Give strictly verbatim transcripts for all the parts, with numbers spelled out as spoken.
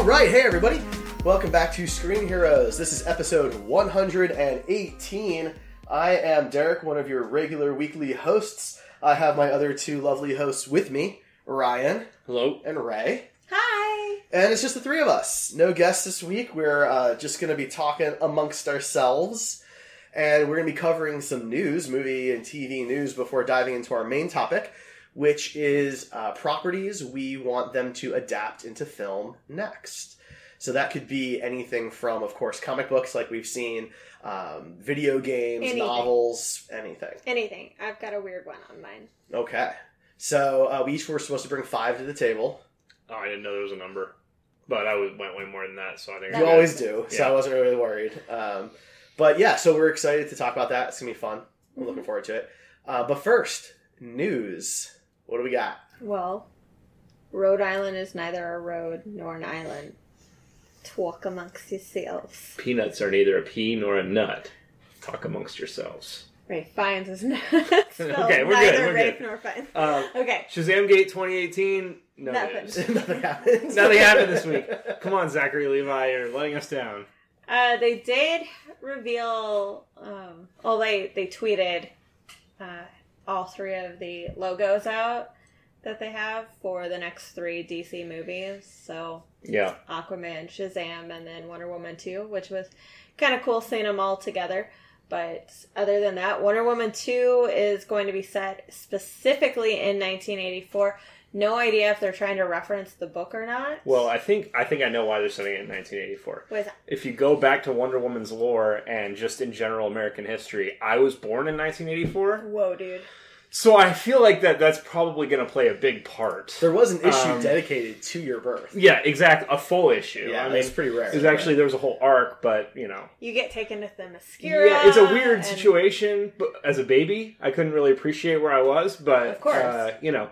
Alright, hey everybody! Welcome back to Screen Heroes. This is episode one hundred eighteen. I am Derek, one of your regular weekly hosts. I have my other two lovely hosts with me, Ryan. Hello. And Ray. Hi! And it's just the three of us. No guests this week. We're uh, just going to be talking amongst ourselves. And we're going to be covering some news, movie and T V news, before diving into our main topic, which is uh, properties we want them to adapt into film next. So that could be anything from, of course, comic books like we've seen, um, video games, Anything. novels, anything. Anything. I've got a weird one on mine. Okay. So uh, we each were supposed to bring five to the table. Oh, I didn't know there was a number. But I would, went way more than that, so I think... You I always do, so yeah. I wasn't really worried. Um, but yeah, so we're excited to talk about that. It's going to be fun. We're looking forward to it. Uh, but first, news. What do we got? Well, Rhode Island is neither a road nor an island. Talk amongst yourselves. Peanuts are neither a pea nor a nut. Talk amongst yourselves. Ray Fiennes is not spelled Okay, we're neither good, we're Rafe good. nor Fiennes. Uh, Okay. Shazam Gate twenty eighteen, no Nothing. news. Nothing happened. Nothing happened this week. Come on, Zachary Levi, you're letting us down. Uh, they did reveal, um, well, they, they tweeted uh, all three of the logos out that they have for the next three D C movies. So Yeah. Aquaman, Shazam, and then Wonder Woman two, which was kind of cool seeing them all together. But other than that, Wonder Woman two is going to be set specifically in nineteen eighty-four. No idea if they're trying to reference the book or not. Well, I think I think I know why they're setting it in nineteen eighty-four. What is that? If you go back to Wonder Woman's lore and just in general American history, I was born in nineteen eighty-four. Whoa, dude. So I feel like that that's probably going to play a big part. There was an issue Um, dedicated to your birth. Yeah, exactly. A full issue. Yeah, I that's mean, pretty rare. It was actually, there was a whole arc, but, you know. You get taken to Themyscira. Yeah, it's a weird and- situation. But as a baby, I couldn't really appreciate where I was, but, Of course. Uh, you know.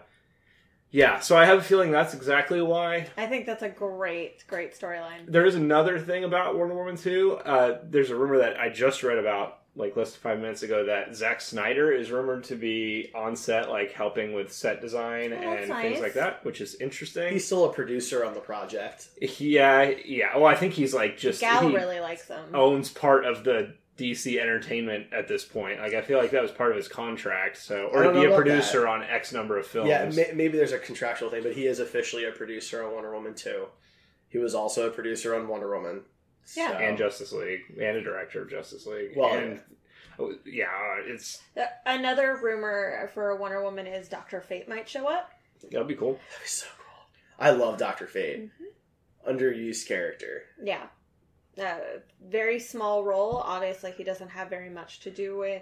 Yeah, so I have a feeling that's exactly why. I think that's a great, great storyline. There is another thing about Wonder Woman two. Uh, there's a rumor that I just read about, like, less than five minutes ago, that Zack Snyder is rumored to be on set, like, helping with set design Oh, and that's things nice. like that, which is interesting. He's still a producer on the project. Yeah, yeah. Well, I think he's, like, just... Gal he really likes them. owns part of the D C Entertainment at this point. Like, I feel like that was part of his contract, so... I Or to don't be know a about producer that. on X number of films. Yeah, may- maybe there's a contractual thing, but he is officially a producer on Wonder Woman two. He was also a producer on Wonder Woman. Yeah. So- And Justice League. And a director of Justice League. Well, and... oh, yeah, it's... The- Another rumor for Wonder Woman is Doctor Fate might show up. That'd be cool. That'd be so cool. I love Doctor Fate. Mm-hmm. Underused character. Yeah. Uh, very small role. Obviously, he doesn't have very much to do with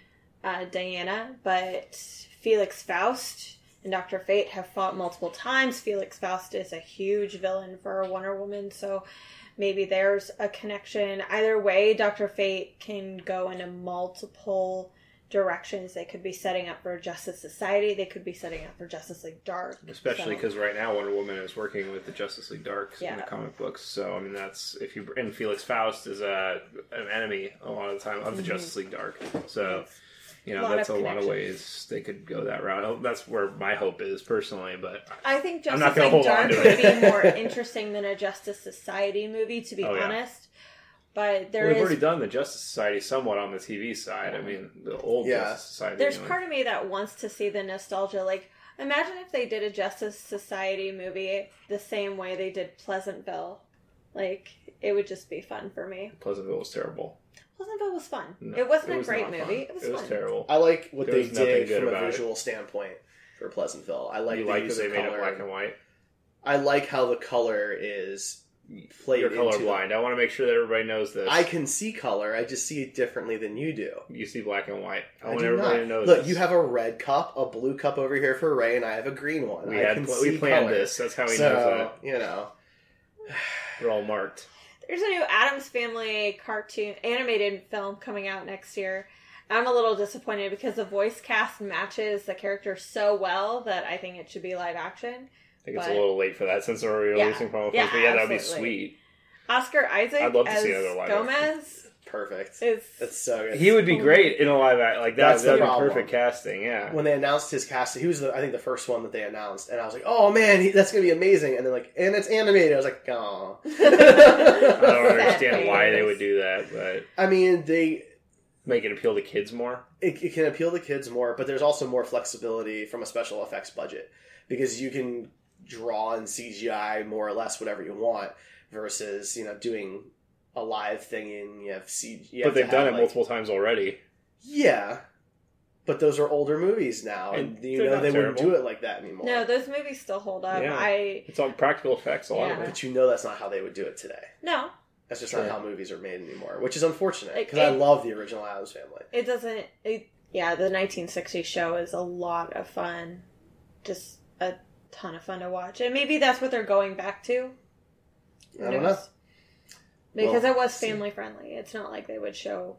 uh, Diana, but Felix Faust and Doctor Fate have fought multiple times. Felix Faust is a huge villain for Wonder Woman, so maybe there's a connection. Either way, Doctor Fate can go into multiple directions. They could be setting up for Justice Society. They could be setting up for Justice League Dark. Especially So- because right now Wonder Woman is working with the Justice League Dark in Yeah. the comic books. So, I mean, that's... if you And Felix Faust is a, an enemy a lot of the time of the Mhm. Justice League Dark. So... You know, Lot that's a of lot of connections. ways they could go that route. That's where my hope is, personally, but... I think I'm Justice not gonna League hold on Dark to would it. be more interesting than a Justice Society movie, to be Oh, yeah. honest. But there well, we've is already done the Justice Society somewhat on the T V side. I mean, the old Yeah. Justice Society. there's anyway. part of me that wants to see the nostalgia. Like, imagine if they did a Justice Society movie the same way they did Pleasantville. Like, it would just be fun for me. Pleasantville was terrible. Pleasantville was fun. No, it wasn't it a was great not movie. fun. It was It was fun. terrible. I like what There they was nothing did good from a about it. visual standpoint for Pleasantville. I like you the like that use they of made it color. black and white? I like how the color is played You're into colorblind. I want to make sure that everybody knows this. I can see color. I just see it differently than you do. You see black and white. I, I want do everybody not. to know Look, this. you have a red cup, a blue cup over here for Ray, and I have a green one. We I had can pl- see we planned color. this. That's how he so, knows that. you know. They're all marked. There's a new Addams Family cartoon animated film coming out next year. I'm a little disappointed because the voice cast matches the character so well that I think it should be live action. I think it's But- a little late for that since they're Yeah. releasing from Yeah, but yeah, that would be absolutely. sweet. Oscar Isaac I'd love to as see another live action. Gomez. perfect. It's, It's so good. He would be great in a live act. Like, that That's the would be problem. perfect casting, yeah. When they announced his casting, he was, the, I think, the first one that they announced. And I was like, oh, man, he, that's going to be amazing. And they're like, and it's animated. I was like, oh. I don't understand why they would do that, but I mean, they... make it appeal to kids more. It, it can appeal to kids more, but there's also more flexibility from a special effects budget. Because you can draw in C G I more or less whatever you want versus, you know, doing a live thing in you have C G I. But they've done it like, multiple times already. Yeah. But those are older movies now, and, and you know they terrible. wouldn't do it like that anymore. No, those movies still hold up. Yeah. I It's all practical effects, a lot yeah. of it. But you know that's not how they would do it today. No. That's just sure. not how movies are made anymore, which is unfortunate, because like, I love the original Addams Family. It doesn't... It, yeah, the nineteen sixties show is a lot of fun. Just a ton of fun to watch. And maybe that's what they're going back to. Who I don't knows? know. Because well, it was family friendly. It's not like they would show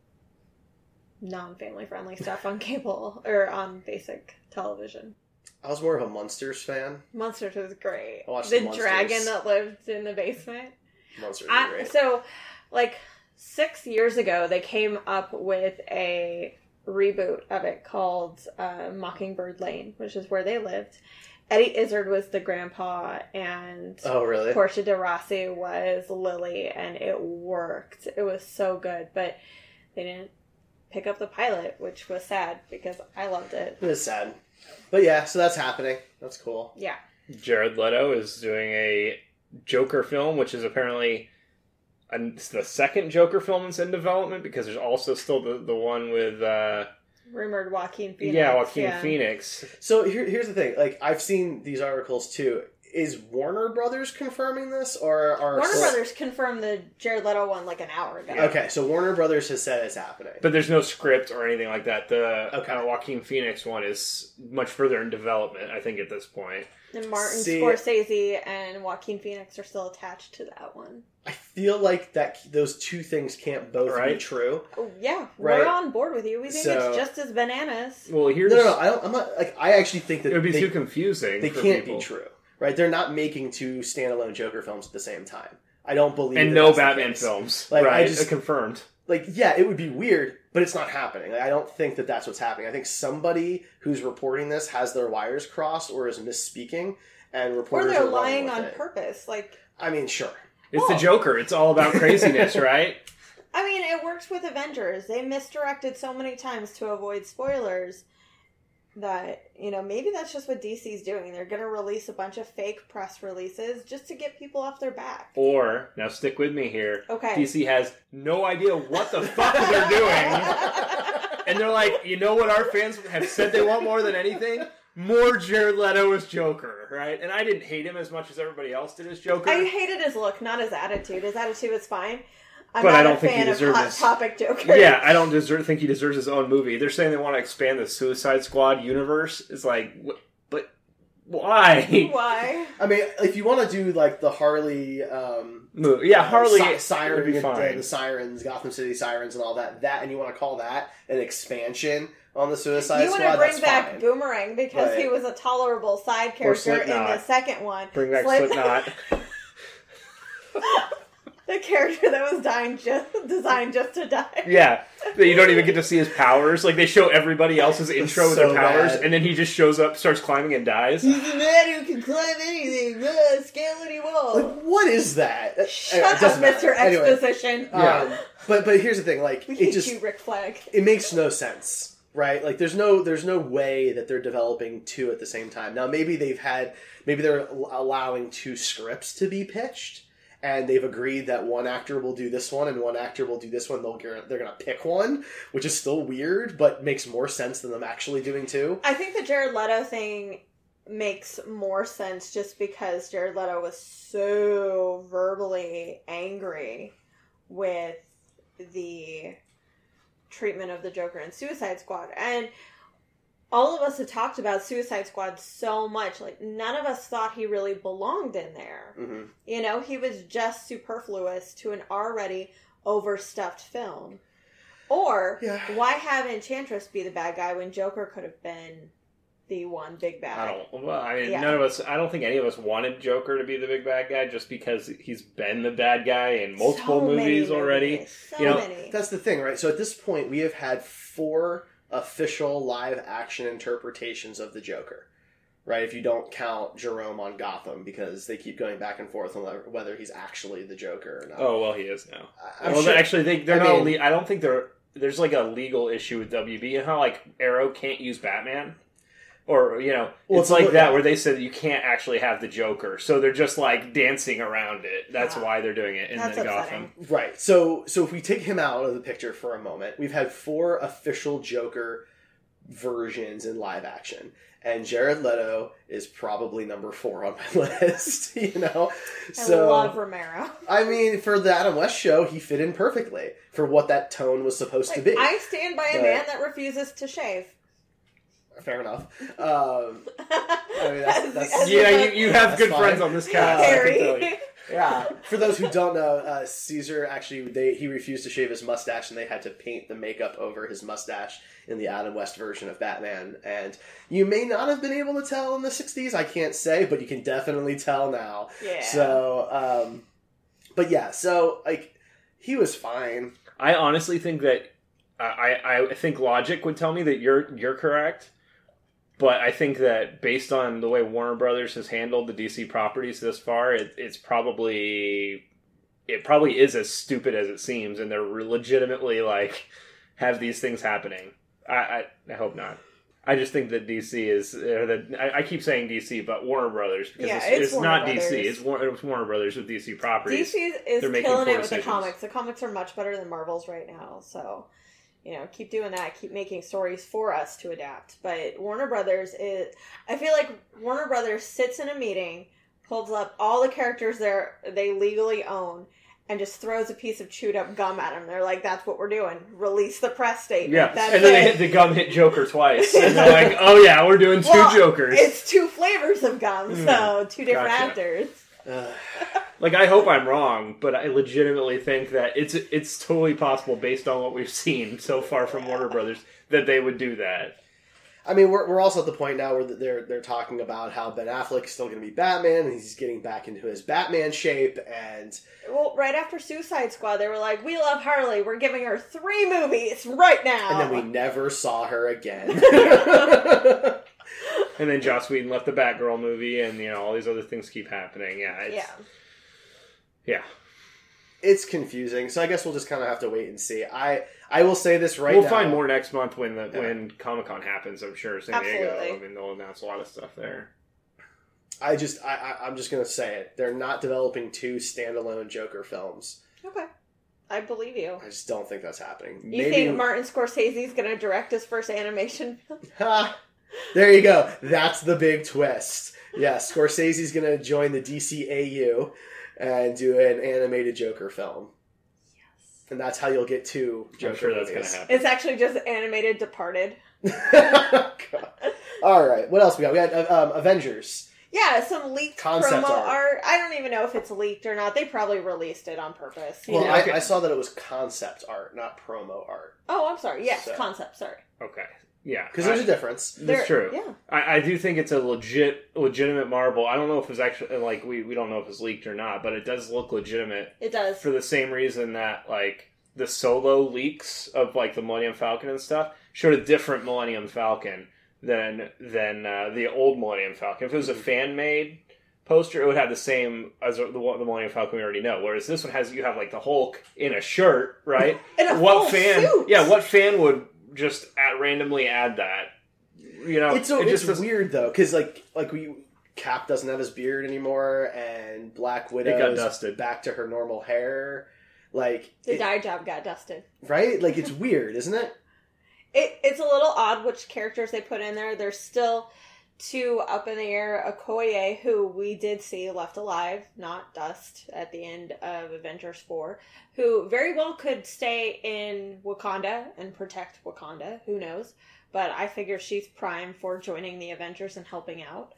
non-family friendly stuff on cable or on basic television. I was more of a Munsters fan. Munsters was great. I watched the the Munsters. dragon that lived in the basement. Munsters I, were great. So, like, six years ago, they came up with a reboot of it called uh, Mockingbird Lane, which is where they lived. Eddie Izzard was the grandpa, and oh, really? Portia de Rossi was Lily, and it worked. It was so good, but they didn't pick up the pilot, which was sad, because I loved it. It is sad. But yeah, so that's happening. That's cool. Yeah. Jared Leto is doing a Joker film, which is apparently a, it's the second Joker film that's in development, because there's also still the, the one with... Uh, rumored Joaquin Phoenix. Yeah, Joaquin yeah. Phoenix. So here, here's the thing. Like, I've seen these articles too. Is Warner Brothers confirming this, or are Warner so, Brothers confirmed the Jared Leto one like an hour ago? Okay, so Warner Brothers has said it's happening, but there's no script or anything like that. The okay. uh, Joaquin Phoenix one is much further in development, I think, at this point. And Martin See, Scorsese and Joaquin Phoenix are still attached to that one. I feel like that those two things can't both right. be true. Oh, yeah, right? we're on board with you. We think so, it's just as bananas. Well, here's no, no, no. I don't. I'm not like. I actually think that it would be they, too confusing. They for can't people. be true, right? They're not making two standalone Joker films at the same time. I don't believe. And that no that's Batman films, like, right? I just, confirmed. Like, yeah, it would be weird, but it's not happening. Like, I don't think that that's what's happening. I think somebody who's reporting this has their wires crossed or is misspeaking, and reporters or they're are lying with on it. purpose. Like, I mean, sure. It's oh. the Joker. It's all about craziness, right? I mean, it worked with Avengers. They misdirected so many times to avoid spoilers that, you know, maybe that's just what D C's doing. They're going to release a bunch of fake press releases just to get people off their back. Or, now stick with me here, okay. D C has no idea what the fuck they're doing. And they're like, you know what our fans have said they want more than anything? More Jared Leto as Joker, right? And I didn't hate him as much as everybody else did as Joker. I hated his look, not his attitude. His attitude was fine. I'm but not I don't a think fan he of deserves Hot his... Topic Joker. Yeah, I don't deserve, think he deserves his own movie. They're saying they want to expand the Suicide Squad universe. It's like, wh- but why? Why? I mean, if you want to do like the Harley, um, Movie. yeah, uh, Harley, si- siren, would be the, fine. the sirens, Gotham City sirens, and all that. That, and you want to call that an expansion on the Suicide you Squad? You want to bring that's back fine. Boomerang because right. he was a tolerable side character in the second one. Bring back Slip- Slipknot. The character that was dying just designed just to die. Yeah, that you don't even get to see his powers. Like, they show everybody else's intro with so their powers, bad. and then he just shows up, starts climbing, and dies. He's a man who can climb anything, uh, scale any wall. Like, what is that? Shut Anyway, it up, doesn't Mister matter. Anyway, Exposition. Yeah. um, but but here's the thing. Like, We it hate just you, Rick Flag. it makes no sense, right? Like, there's no there's no way that they're developing two at the same time. Now, maybe they've had maybe they're allowing two scripts to be pitched. And they've agreed that one actor will do this one and one actor will do this one. They'll they're going to pick one, which is still weird, but makes more sense than them actually doing two. I think the Jared Leto thing makes more sense just because Jared Leto was so verbally angry with the treatment of the Joker in Suicide Squad. And all of us have talked about Suicide Squad so much. Like, none of us thought he really belonged in there. Mm-hmm. You know, he was just superfluous to an already overstuffed film. Or, Yeah. why have Enchantress be the bad guy when Joker could have been the one big bad. I don't. Well, I mean, Yeah. none of us. I don't think any of us wanted Joker to be the big bad guy, just because he's been the bad guy in multiple So many movies already. movies. So You know, many. That's the thing, right? So at this point, we have had four official live-action interpretations of the Joker, right? If you don't count Jerome on Gotham, because they keep going back and forth on whether he's actually the Joker or not. Oh well, he is now. I'm well, sure- actually, they they're I not. mean- le- I don't think they're. There's like a legal issue with W B and how like Arrow can't use Batman. Or, you know, Well, it's it's a like li- that where they said that you can't actually have the Joker. So they're just like dancing around it. That's Yeah. why they're doing it in That's the Gotham. upsetting. Right. So so if we take him out of the picture for a moment, we've had four official Joker versions in live action. And Jared Leto is probably number four on my list, you know? So I love Romero. I mean, for the Adam West show, he fit in perfectly for what that tone was supposed to be. I stand by a But- man that refuses to shave. Fair enough. Um, I mean, that's, As- that's, as Yeah, a- you, you have That's good fine. friends on this cast. I can tell you. Harry. yeah. For those who don't know, uh, Caesar actually they he refused to shave his mustache, and they had to paint the makeup over his mustache in the Adam West version of Batman. And you may not have been able to tell in the sixties. I can't say, but you can definitely tell now. Yeah. So, um, but yeah, so like he was fine. I honestly think that I, I I think logic would tell me that you're you're correct, but I think that based on the way Warner Brothers has handled the D C properties this far, it, it's probably it probably is as stupid as it seems, and they're legitimately like have these things happening. I I, I hope not. I just think that D C is or that I, I keep saying D C, but Warner Brothers because Yeah, it's, it's it's Warner not D C. Brothers. It's Warner, it's Warner Brothers with D C properties. D C is They're making killing poor it with the decisions. comics. The comics are much better than Marvel's right now. So, you know, keep doing that. Keep making stories for us to adapt. But Warner Brothers is... I feel like Warner Brothers sits in a meeting, pulls up all the characters they're, they legally own, and just throws a piece of chewed up gum at them. They're like, that's what we're doing. Release the press statement. Yeah, That's and then they it. hit the gum hit Joker twice, and they're like, "Oh yeah, we're doing two Well, Jokers." It's two flavors of gum, Hmm, so two different gotcha. actors. Uh, Like, I hope I'm wrong, but I legitimately think that it's it's totally possible, based on what we've seen so far from Warner Brothers, that they would do that. I mean, we're we're also at the point now where they're they're talking about how Ben Affleck's still going to be Batman, and he's getting back into his Batman shape, and Well, right after Suicide Squad, they were like, we love Harley. We're giving her three movies right now. and then we never saw her again. And then Joss Whedon left the Batgirl movie, and you know all these other things keep happening. Yeah, it's, Yeah. yeah. It's confusing, so I guess we'll just kind of have to wait and see. I I will say this right we'll now. find more next month when the Yeah. when Comic Con happens. I'm sure San Diego. Absolutely. I mean, they'll announce a lot of stuff there. I just I, I I'm just gonna say it. They're not developing two standalone Joker films. Okay. I believe you. I just don't think that's happening. You think Martin Scorsese's going to direct his first animation film? Ha! There you go. That's the big twist. Yeah, Scorsese's gonna join the D C A U and do an animated Joker film. Yes. And that's how you'll get two Joker I'm sure that's going to movies. happen. It's actually just animated Departed. God. All right, what else we got? We got uh, um, Avengers. Yeah, some leaked Concept promo art. art. I don't even know if it's leaked or not. They probably released it on purpose. You Well, know? I, okay. I saw that it was concept art, not promo art. Oh, I'm sorry. Yes, So- concept. Sorry. Okay, yeah, Because there's I- a difference. That's They're- true. Yeah. I, I do think it's a legit, legitimate Marvel. I don't know if it's actually like we, we don't know if it's leaked or not, but it does look legitimate It does. for the same reason that like the Solo leaks of like the Millennium Falcon and stuff showed a different Millennium Falcon than than uh, the old Millennium Falcon. If it was a fan made poster, it would have the same as the, the Millennium Falcon we already know. Whereas this one has you have like the Hulk in a shirt, right? In a what full fan? suit. Yeah, what fan would just at randomly add that? You know, It's so it it's just doesn't- weird though, because like like we Cap doesn't have his beard anymore, and Black Widow got dusted. back to her normal hair. Like The it- dye job got dusted. right? Like it's weird, isn't it? It, it's a little odd which characters they put in there. There's still two up in the air. Okoye, who we did see left alive, not dust, at the end of Avengers four, who very well could stay in Wakanda and protect Wakanda. Who knows? But I figure she's prime for joining the Avengers and helping out.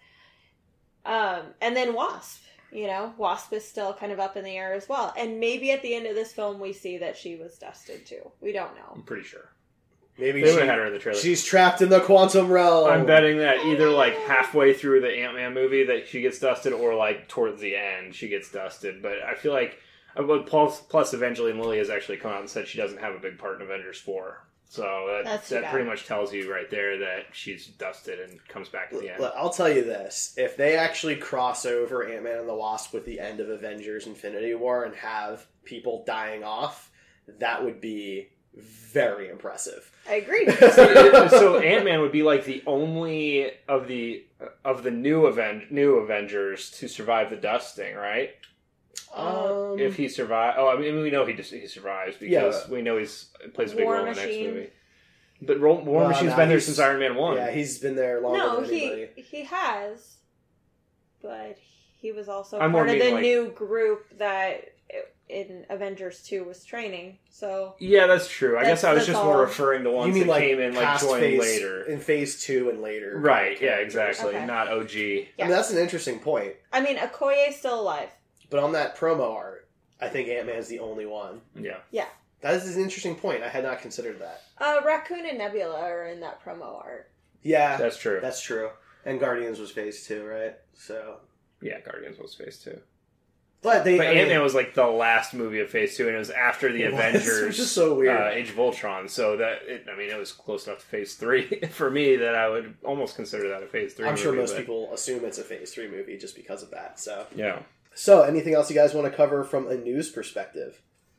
Um, and then Wasp. You know, Wasp is still kind of up in the air as well. And maybe at the end of this film we see that she was dusted too. We don't know. I'm pretty sure. Maybe They she, would have had her in the trailer. she's trapped in the quantum realm. I'm betting that either like halfway through the Ant-Man movie that she gets dusted, or like towards the end she gets dusted. But I feel like, but plus, plus Evangeline Lilly has actually come out and said she doesn't have a big part in Avengers four. So that, That's too that bad. pretty much tells you right there that she's dusted and comes back at the end. Look, I'll tell you this. If they actually cross over Ant-Man and the Wasp with the end of Avengers Infinity War and have people dying off, that would be very impressive. I agree. so, so Ant-Man would be like the only of the of the new Aven- new Avengers to survive the dusting, right? Um, If he survives, oh, I mean, we know he just he survives because Yeah. we know he's plays a big War role in the next Machine. movie. But Ro- War Well, Machine's no, been there he's- since Iron Man one. yeah, he's been there longer no, than anybody. he he has, but he was also I'm more part of meaning, the like- new group that in Avengers two was training. So Yeah, that's true. I That's- guess I was that's just all. more referring to ones You mean that like came in like past joined phase, later. in phase two and later? Right, yeah, characters. exactly. Okay. Not O G. yeah, I mean, that's an interesting point. I mean, Okoye's still alive. But on that promo art, I think Ant-Man's the only one. Yeah. That is an interesting point. I had not considered that. Uh, Raccoon and Nebula are in that promo art. Yeah, That's true. that's true. And Guardians was phase two, right? So, Yeah, Guardians was phase two. but they But I mean, Ant-Man was like the last movie of phase two, and it was after the it was, Avengers. which is so weird. Uh, Age of Ultron, so that it, I mean, it was close enough to Phase Three for me that I would almost consider that a Phase Three. I'm sure movie, most but- people assume it's a phase three movie just because of that. So, Yeah, so anything else you guys want to cover from a news perspective?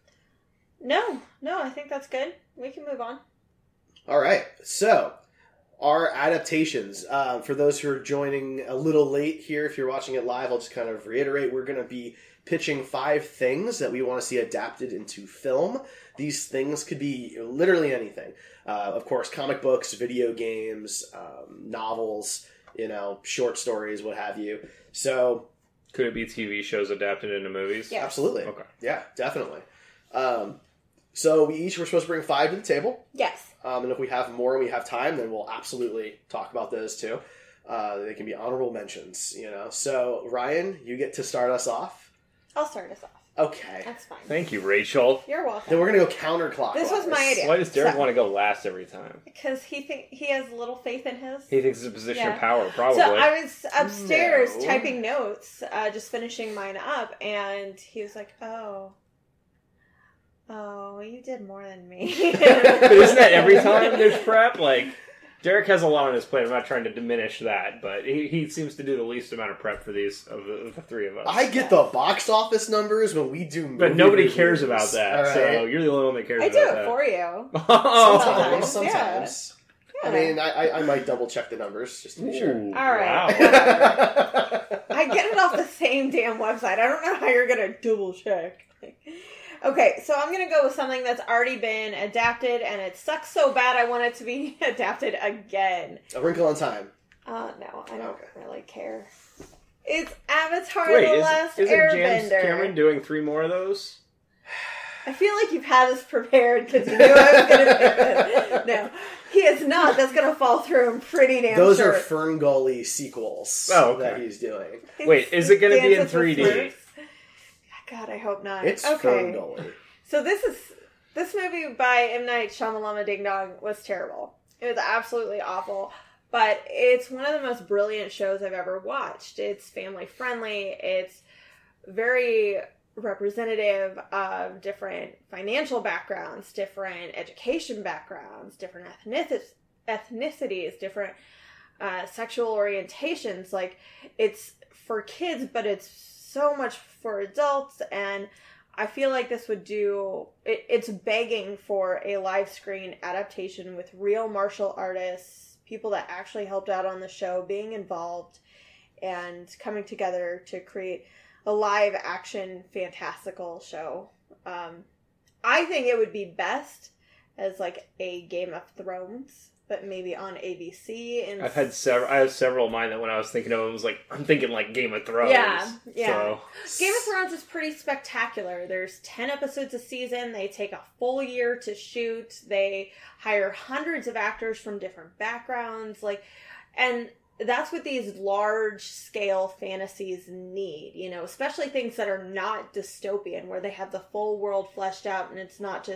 No, no, I think that's good. We can move on. All right, so our adaptations. Uh, for those who are joining a little late here, if you're watching it live, I'll just kind of reiterate: we're going to be pitching five things that we want to see adapted into film. These things could be literally anything. Uh, of course, comic books, video games, um, novels, you know, short stories, what have you. So, could it be T V shows adapted into movies? Yeah. absolutely. Okay. Yeah, definitely. Um, so we each were supposed to bring five to the table. Yes. Um, and if we have more and we have time, then we'll absolutely talk about those too. Uh, they can be honorable mentions, you know. So, Ryan, you get to start us off. I'll start us off. Okay. That's fine. Thank you, Rachel. You're welcome. Then we're going to go counterclockwise. This was my idea. Why does Derek So- want to go last every time? Because he think he has little faith in his. He thinks it's a position Yeah. of power, probably. So I was upstairs No. typing notes, uh, just finishing mine up, and he was like, "Oh, oh, you did more than me." But isn't that every time there's prep? Like, Derek has a lot on his plate. I'm not trying to diminish that, but he, he seems to do the least amount of prep for these of the, of the three of us. I get the box office numbers when we do movie but nobody reviews. cares about that, All right? so you're the only one that cares I do about it that. for you. Oh, Sometimes. Sometimes, yeah. Sometimes. I Yeah. mean, I, I, I might double check the numbers just to be sure. Ooh, All right. wow. I get it off the same damn website. I don't know how you're gonna double check. Okay, so I'm gonna go with something that's already been adapted, and it sucks so bad I want it to be adapted again. A Wrinkle in Time. Uh, no, I don't Okay. really care. It's Avatar: Wait, The is, Last isn't James Airbender. Cameron doing three more of those? I feel like you've had this prepared because you knew I was going to pick this. No, he is not. That's going to fall through. I'm pretty damn Those sure. are Fern Gully sequels Oh, okay. that he's doing. Wait, is it gonna be in Dances with three D? Smurfs? God, I hope not. It's okay. Fern Gully. So this is this movie by M. Night Shyamalan Ding Dong was terrible. It was absolutely awful. But it's one of the most brilliant shows I've ever watched. It's family friendly. It's very representative of different financial backgrounds, different education backgrounds, different ethnic- ethnicities, different uh, sexual orientations. Like, it's for kids, but it's so much for adults, and I feel like this would do it, it's begging for a live screen adaptation with real martial artists, people that actually helped out on the show being involved and coming together to create a live action fantastical show. um I think it would be best as like a Game of Thrones, but maybe on A B C. And I've had several. I have several of mine that when I was thinking of it was like I'm thinking like Game of Thrones. Yeah, yeah. So. Game of Thrones is pretty spectacular. There's ten episodes a season. They take a full year to shoot. They hire hundreds of actors from different backgrounds. Like, and that's what these large scale fantasies need, you know, especially things that are not dystopian, where they have the full world fleshed out and it's not just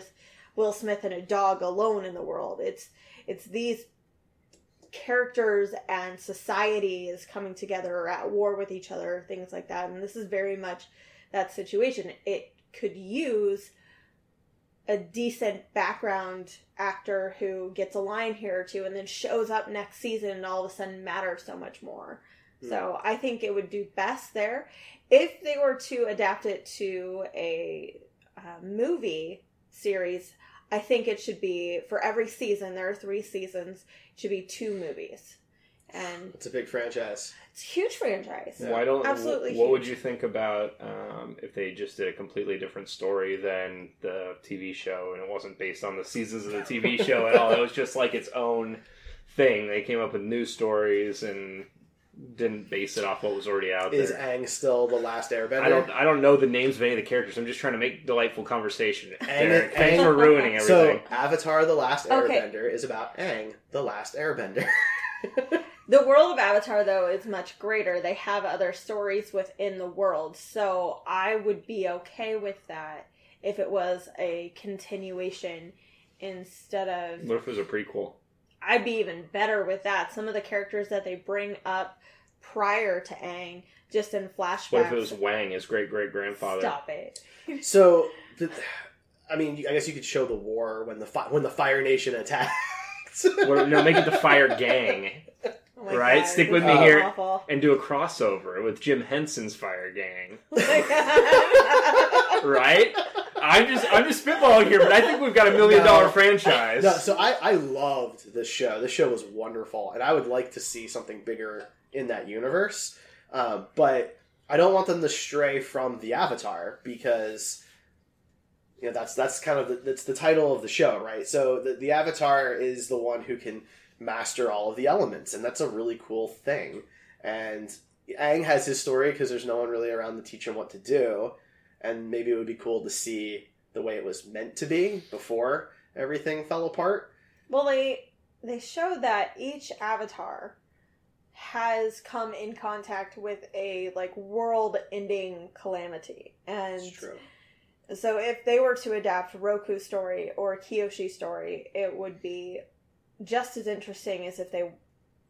Will Smith and a dog alone in the world. It's it's these characters and societies coming together or at war with each other, things like that. And this is very much that situation. It could use a decent background actor who gets a line here or two and then shows up next season and all of a sudden matters so much more. Mm. So I think it would do best there. If they were to adapt it to a uh, movie series, I think it should be, for every season, there are three seasons, it should be two movies. And it's a big franchise. It's a huge franchise. Yeah. Why don't? Absolutely. What huge. would you think about um, if they just did a completely different story than the T V show, and it wasn't based on the seasons of the T V show at all? It was just like its own thing. They came up with new stories and didn't base it off what was already out there. Is Aang still the last Airbender? I don't. I don't know the names of any of the characters. I'm just trying to make delightful conversation. Aang, Derek, Aang, thanks for ruining everything. So, Avatar: The Last Okay. Airbender is about Aang, the last Airbender. The world of Avatar, though, is much greater. They have other stories within the world, so I would be okay with that if it was a continuation instead of... What if it was a prequel? I'd be even better with that. Some of the characters that they bring up prior to Aang, just in flashbacks... What if it was Wang, his great-great-grandfather? Stop it. So, the, I mean, I guess you could show the war when the fi- when the Fire Nation attacked. Well, no, make it the Fire Gang. Oh my Right? God, Stick this with is me so here awful. and do a crossover with Jim Henson's Fire Gang. Oh my God. Right? I'm just I'm just spitballing here, but I think we've got a million No. dollar franchise. No, so I, I loved this show. This show was wonderful, and I would like to see something bigger in that universe. Uh, but I don't want them to stray from the Avatar because you know that's that's kind of the, that's the title of the show, right? So the, the Avatar is the one who can master all of the elements, and that's a really cool thing. And Aang has his story because there's no one really around to teach him what to do, and maybe it would be cool to see the way it was meant to be before everything fell apart. Well, they they show that each avatar has come in contact with a like world-ending calamity, and It's true. so if they were to adapt Roku's story or Kiyoshi's story, it would be just as interesting as if they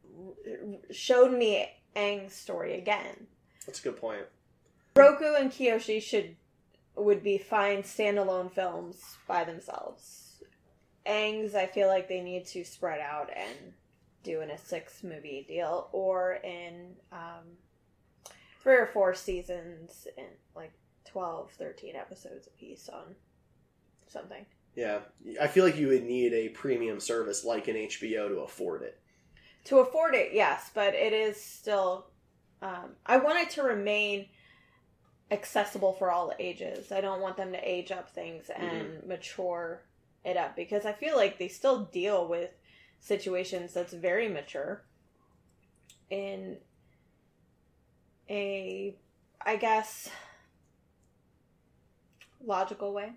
showed me Aang's story again. That's a good point. Roku and Kiyoshi should would be fine standalone films by themselves. Aang's, I feel like they need to spread out and do in a six movie deal, or in um, three or four seasons and like twelve, thirteen episodes a piece on something. Yeah, I feel like you would need a premium service like an H B O to afford it. To afford it, yes, but it is still... Um, I want it to remain accessible for all ages. I don't want them to age up things and mm-hmm. mature it up, because I feel like they still deal with situations that's very mature in a, I guess, logical way.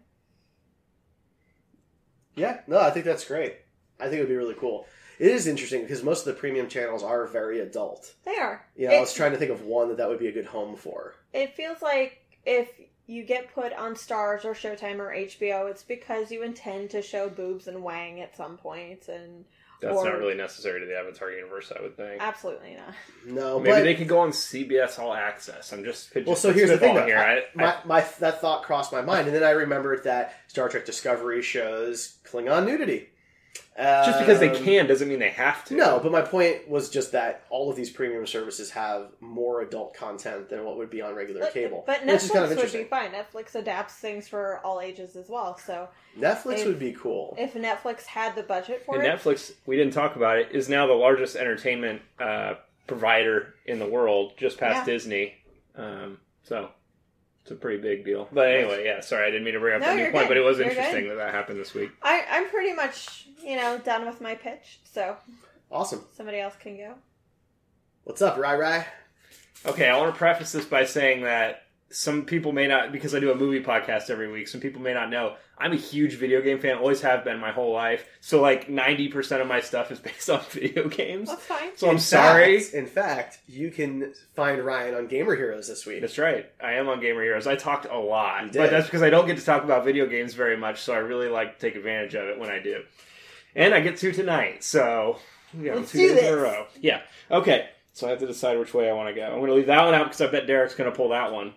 Yeah, no, I think that's great. I think it would be really cool. It is interesting because most of the premium channels are very adult. They are. Yeah, you know, it, I was trying to think of one that that would be a good home for. It feels like if you get put on Starz or Showtime or H B O, it's because you intend to show boobs and Wang at some point, and that's or, not really necessary to the Avatar universe, I would think. Absolutely not. No, maybe but, they could go on C B S All Access. I'm just well. So here's the thing, though. Here. I, I, my, I, my that thought crossed my mind, and then I remembered that Star Trek Discovery shows Klingon nudity. Um, just because they can doesn't mean they have to. No, but my point was just that all of these premium services have more adult content than what would be on regular but, cable. But which is kind of Netflix would interesting. be fine. Netflix adapts things for all ages as well. So Netflix if, would be cool. if Netflix had the budget for and it. Netflix, we didn't talk about it, is now the largest entertainment uh, provider in the world, just past Yeah. Disney. Um, so it's a pretty big deal. But anyway, yeah, sorry, I didn't mean to bring up No, that new you're point, good. but it was You're interesting good. that that happened this week. I, I'm pretty much, you know, done with my pitch. So Awesome. somebody else can go. What's up, Rai Rai? Okay, I want to preface this by saying that some people may not, because I do a movie podcast every week, some people may not know, I'm a huge video game fan, always have been my whole life. So, like, ninety percent of my stuff is based on video games. That's fine. So I'm In sorry. fact- in fact, you can find Ryan on Gamer Heroes this week. That's right. I am on Gamer Heroes. I talked a lot. You did. But that's because I don't get to talk about video games very much, so I really like to take advantage of it when I do. And I get to tonight, so... Yeah, Let's two do days this. in a row. Yeah. Okay. So I have to decide which way I want to go. I'm going to leave that one out because I bet Derek's going to pull that one.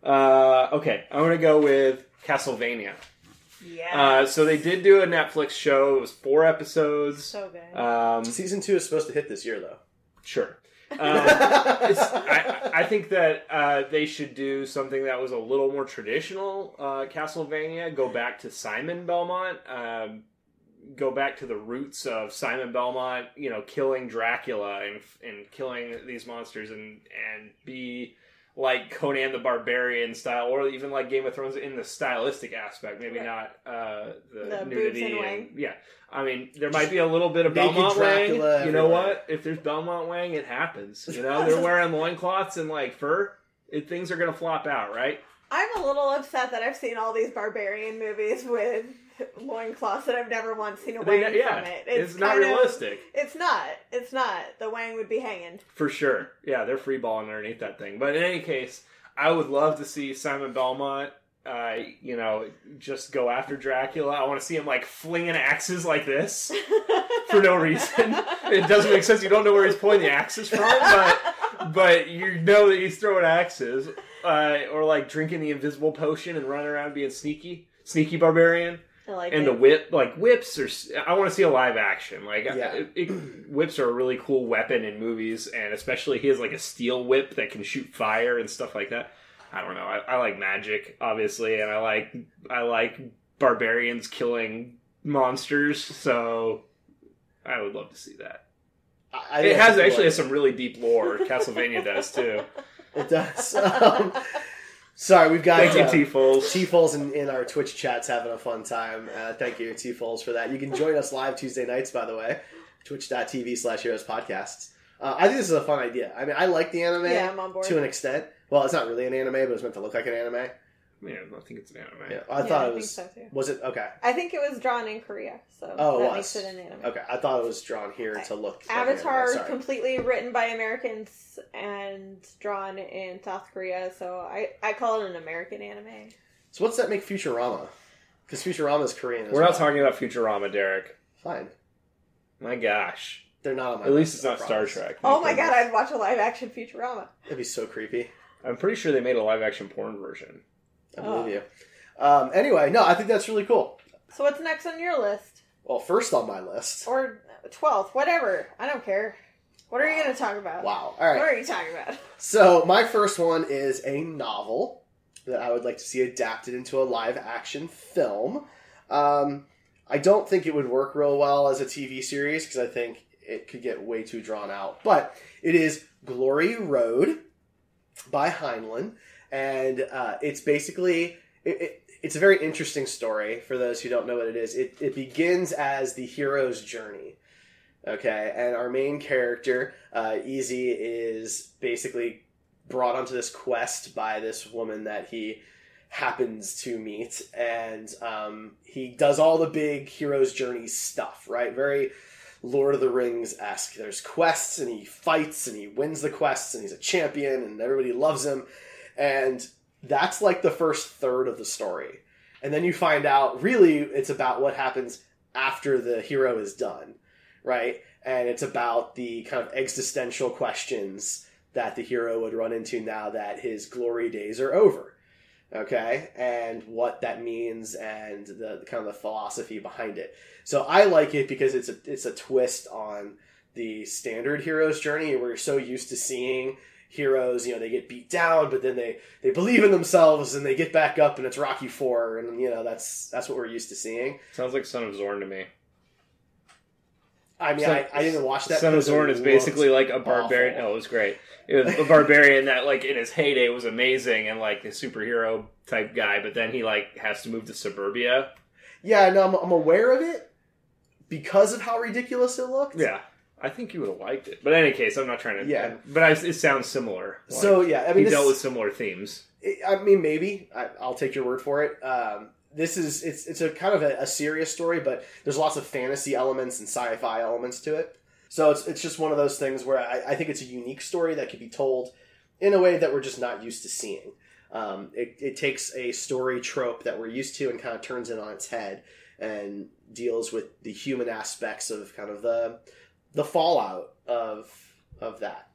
Uh, okay. I'm going to go with Castlevania. Yeah. Uh, so they did do a Netflix show. It was four episodes. So good. Um, Season two is supposed to hit this year, though. sure. Um, it's, I, I think that uh, they should do something that was a little more traditional uh, Castlevania. Go back to Simon Belmont. Um, go back to the roots of Simon Belmont, you know, killing Dracula and and killing these monsters, and and be like Conan the Barbarian style, or even like Game of Thrones in the stylistic aspect, maybe Right. not uh, the, The boobs nudity. and And, wang. yeah, I mean, there might be a little bit of Naked Belmont Dracula Wang. You know everywhere. what? If there's Belmont Wang, it happens. You know, they're wearing loincloths and like fur. It, things are gonna flop out, right? I'm a little upset that I've seen all these barbarian movies with loincloths that I've never once seen a They- wang yeah, from it. it's, not kind of- realistic. It's not. It's not. The wang would be hanging. For sure. Yeah, they're free balling underneath that thing. But in any case, I would love to see Simon Belmont, uh, you know, just go after Dracula. I want to see him, like, flinging axes like this for no reason. It doesn't make sense. You don't know where he's pulling the axes from, but, but you know that he's throwing axes. Uh, or, like, drinking the invisible potion and running around being sneaky. Sneaky barbarian. I like And it. the whip, like whips are. I want to see a live action. Like, Yeah. it, it, whips are a really cool weapon in movies, and especially he has like a steel whip that can shoot fire and stuff like that. I don't know. I, I like magic, obviously, and I like I like barbarians killing monsters. So I would love to see that. I, I It think has that's actually cool. has some really deep lore. Castlevania does too. It does. Um, sorry, we've got Thank you, uh, T-Foles. T-Foles in, in our Twitch chats having a fun time. Uh, thank you, T-Foles, for that. You can join us live Tuesday nights, by the way. Twitch.tv slash Heroes Podcasts. Uh, I think this is a fun idea. I mean, I like the anime Yeah, I'm on board. to an extent. Well, it's not really an anime, but it's meant to look like an anime. Yeah, I think it's an anime. Yeah, I Yeah, thought I it think was. so, too. Was it okay? I think it was drawn in Korea, so Oh, it that was. makes it an anime. Okay, I thought it was drawn here to look. like an Avatar anime. is Sorry. completely written by Americans and drawn in South Korea, so I, I call it an American anime. So what's that make Futurama? Because Futurama is Korean. As We're well. not talking about Futurama, Derek. Fine. My gosh. They're not on my At least list, it's I not Star promise. Trek. Oh my god, I'd watch a live action Futurama. That'd be so creepy. I'm pretty sure they made a live action porn version. I Oh. believe you. Um, anyway, no, I think that's really cool. So what's next on your list? Well, first on my list. Or twelfth, whatever. I don't care. What are you going to talk about? Wow. All What right. are you talking about? So my first one is a novel that I would like to see adapted into a live action film. Um, I don't think it would work real well as a T V series because I think it could get way too drawn out. But it is Glory Road by Heinlein, and uh, it's basically it, it, it's a very interesting story for those who don't know what it is. It, it begins as the hero's journey. Okay, and our main character, uh, Easy, is basically brought onto this quest by this woman that he happens to meet, and um, he does all the big hero's journey stuff, right? Very Lord of the Rings-esque. There's quests, and he fights, and he wins the quests, and he's a champion, and everybody loves him, and that's like the first third of the story. And then you find out, really, it's about what happens after the hero is done, right? And it's about the kind of existential questions that the hero would run into now that his glory days are over, okay? And what that means and the, the kind of the philosophy behind it. So I like it because it's a it's a twist on the standard hero's journey where you're so used to seeing heroes, you know, they get beat down, but then they, they believe in themselves and they get back up, and it's Rocky Four, and you know that's that's what we're used to seeing. Sounds like Son of Zorn to me. I mean, Son- I, I didn't watch that. Son of because it Zorn is looked basically like a barbarian. awful. No, it was great. It was a barbarian that, like, in his heyday was amazing and like the superhero type guy, but then he like has to move to suburbia. Yeah, no, I'm, I'm aware of it because of how ridiculous it looked. Yeah, I think you would have liked it. But in any case, I'm not trying to... Yeah. But I, it sounds similar. Like, so, yeah. I mean, he this, dealt with similar themes. I mean, maybe. I, I'll take your word for it. Um, this is... It's it's a kind of a, a serious story, but there's lots of fantasy elements and sci-fi elements to it. So it's it's just one of those things where I, I think it's a unique story that could be told in a way that we're just not used to seeing. Um, it, it takes a story trope that we're used to and kind of turns it on its head and deals with the human aspects of kind of the the fallout of of that.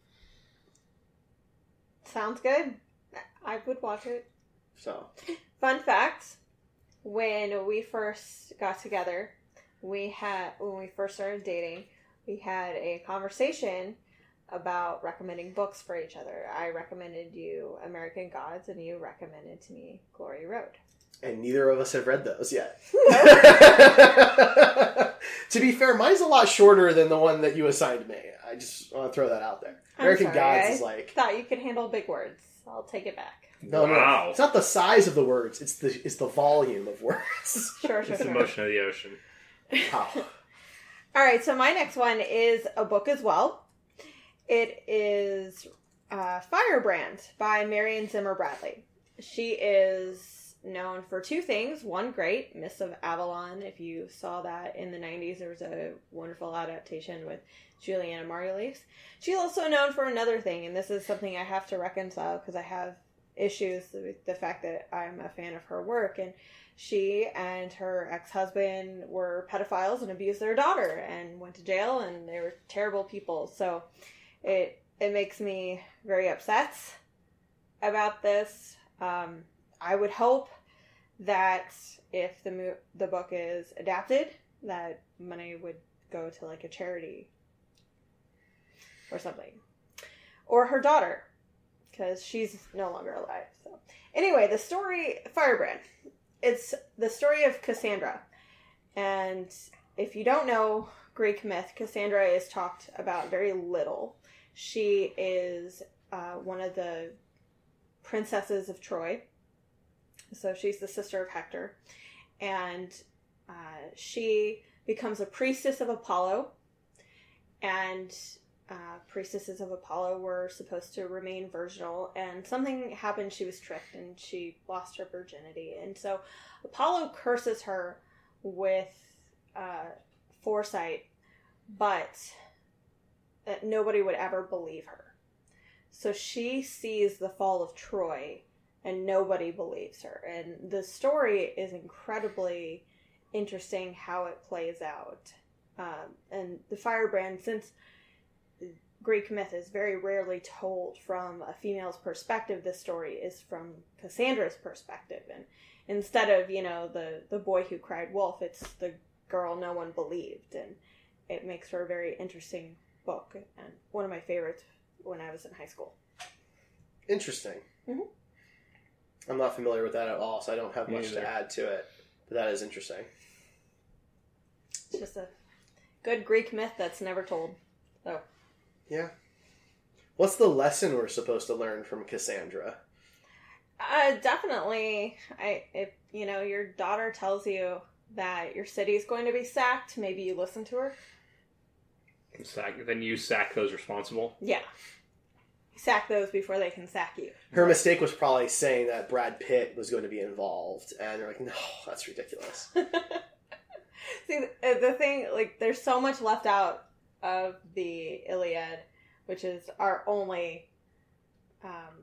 Sounds good. I would watch it. So, fun fact: when we first got together, we had when we first started dating, we had a conversation about recommending books for each other. I recommended you American Gods, and you recommended to me Glory Road. And neither of us have read those yet. To be fair, mine's a lot shorter than the one that you assigned me. I just want to throw that out there. I'm American sorry, Gods I is like... thought you could handle big words. I'll take it back. No, Wow. no, it's not the size of the words. It's the it's the volume of words. Sure, sure, It's the sure. motion of the ocean. Wow. All right, so my next one is a book as well. It is uh, Firebrand by Marion Zimmer Bradley. She is known for two things. One, great, Miss of Avalon. If you saw that in the nineties, there was a wonderful adaptation with Juliana Margulies. She's also known for another thing, and this is something I have to reconcile because I have issues with the fact that I'm a fan of her work. And she and her ex-husband were pedophiles and abused their daughter and went to jail, and they were terrible people. So it it makes me very upset about this. Um, I would hope that if the mo- the book is adapted, that money would go to like a charity or something, or her daughter, because she's no longer alive. So anyway, the story Firebrand. It's the story of Cassandra, and if you don't know Greek myth, Cassandra is talked about very little. She is uh, one of the princesses of Troy. So she's the sister of Hector. And uh, she becomes a priestess of Apollo. And uh, priestesses of Apollo were supposed to remain virginal. And something happened. She was tricked and she lost her virginity. And so Apollo curses her with uh, foresight. But that nobody would ever believe her. So she sees the fall of Troy, and nobody believes her. And the story is incredibly interesting how it plays out. Um, and the Firebrand, since Greek myth is very rarely told from a female's perspective, this story is from Cassandra's perspective. And instead of, you know, the, the boy who cried wolf, it's the girl no one believed. And it makes for a very interesting book, and one of my favorites when I was in high school. Interesting. Mm-hmm. I'm not familiar with that at all, so I don't have Me much either. to add to it. But that is interesting. It's just a good Greek myth that's never told. So, Yeah. What's the lesson we're supposed to learn from Cassandra? uh, definitely, I if you know your daughter tells you that your city is going to be sacked, maybe you listen to her. Sack, then you sack those responsible. Yeah, sack those before they can sack you. Her mistake was probably saying that Brad Pitt was going to be involved, and they're like, no, that's ridiculous. See, the the thing, like, there's so much left out of the Iliad, which is our only, um,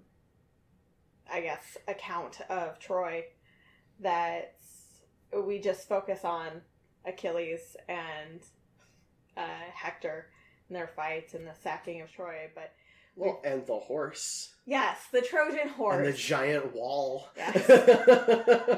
I guess, account of Troy, that we just focus on Achilles and uh, Hector and their fights and the sacking of Troy. But Well, and the horse. yes, the Trojan horse. And the giant wall. Yes.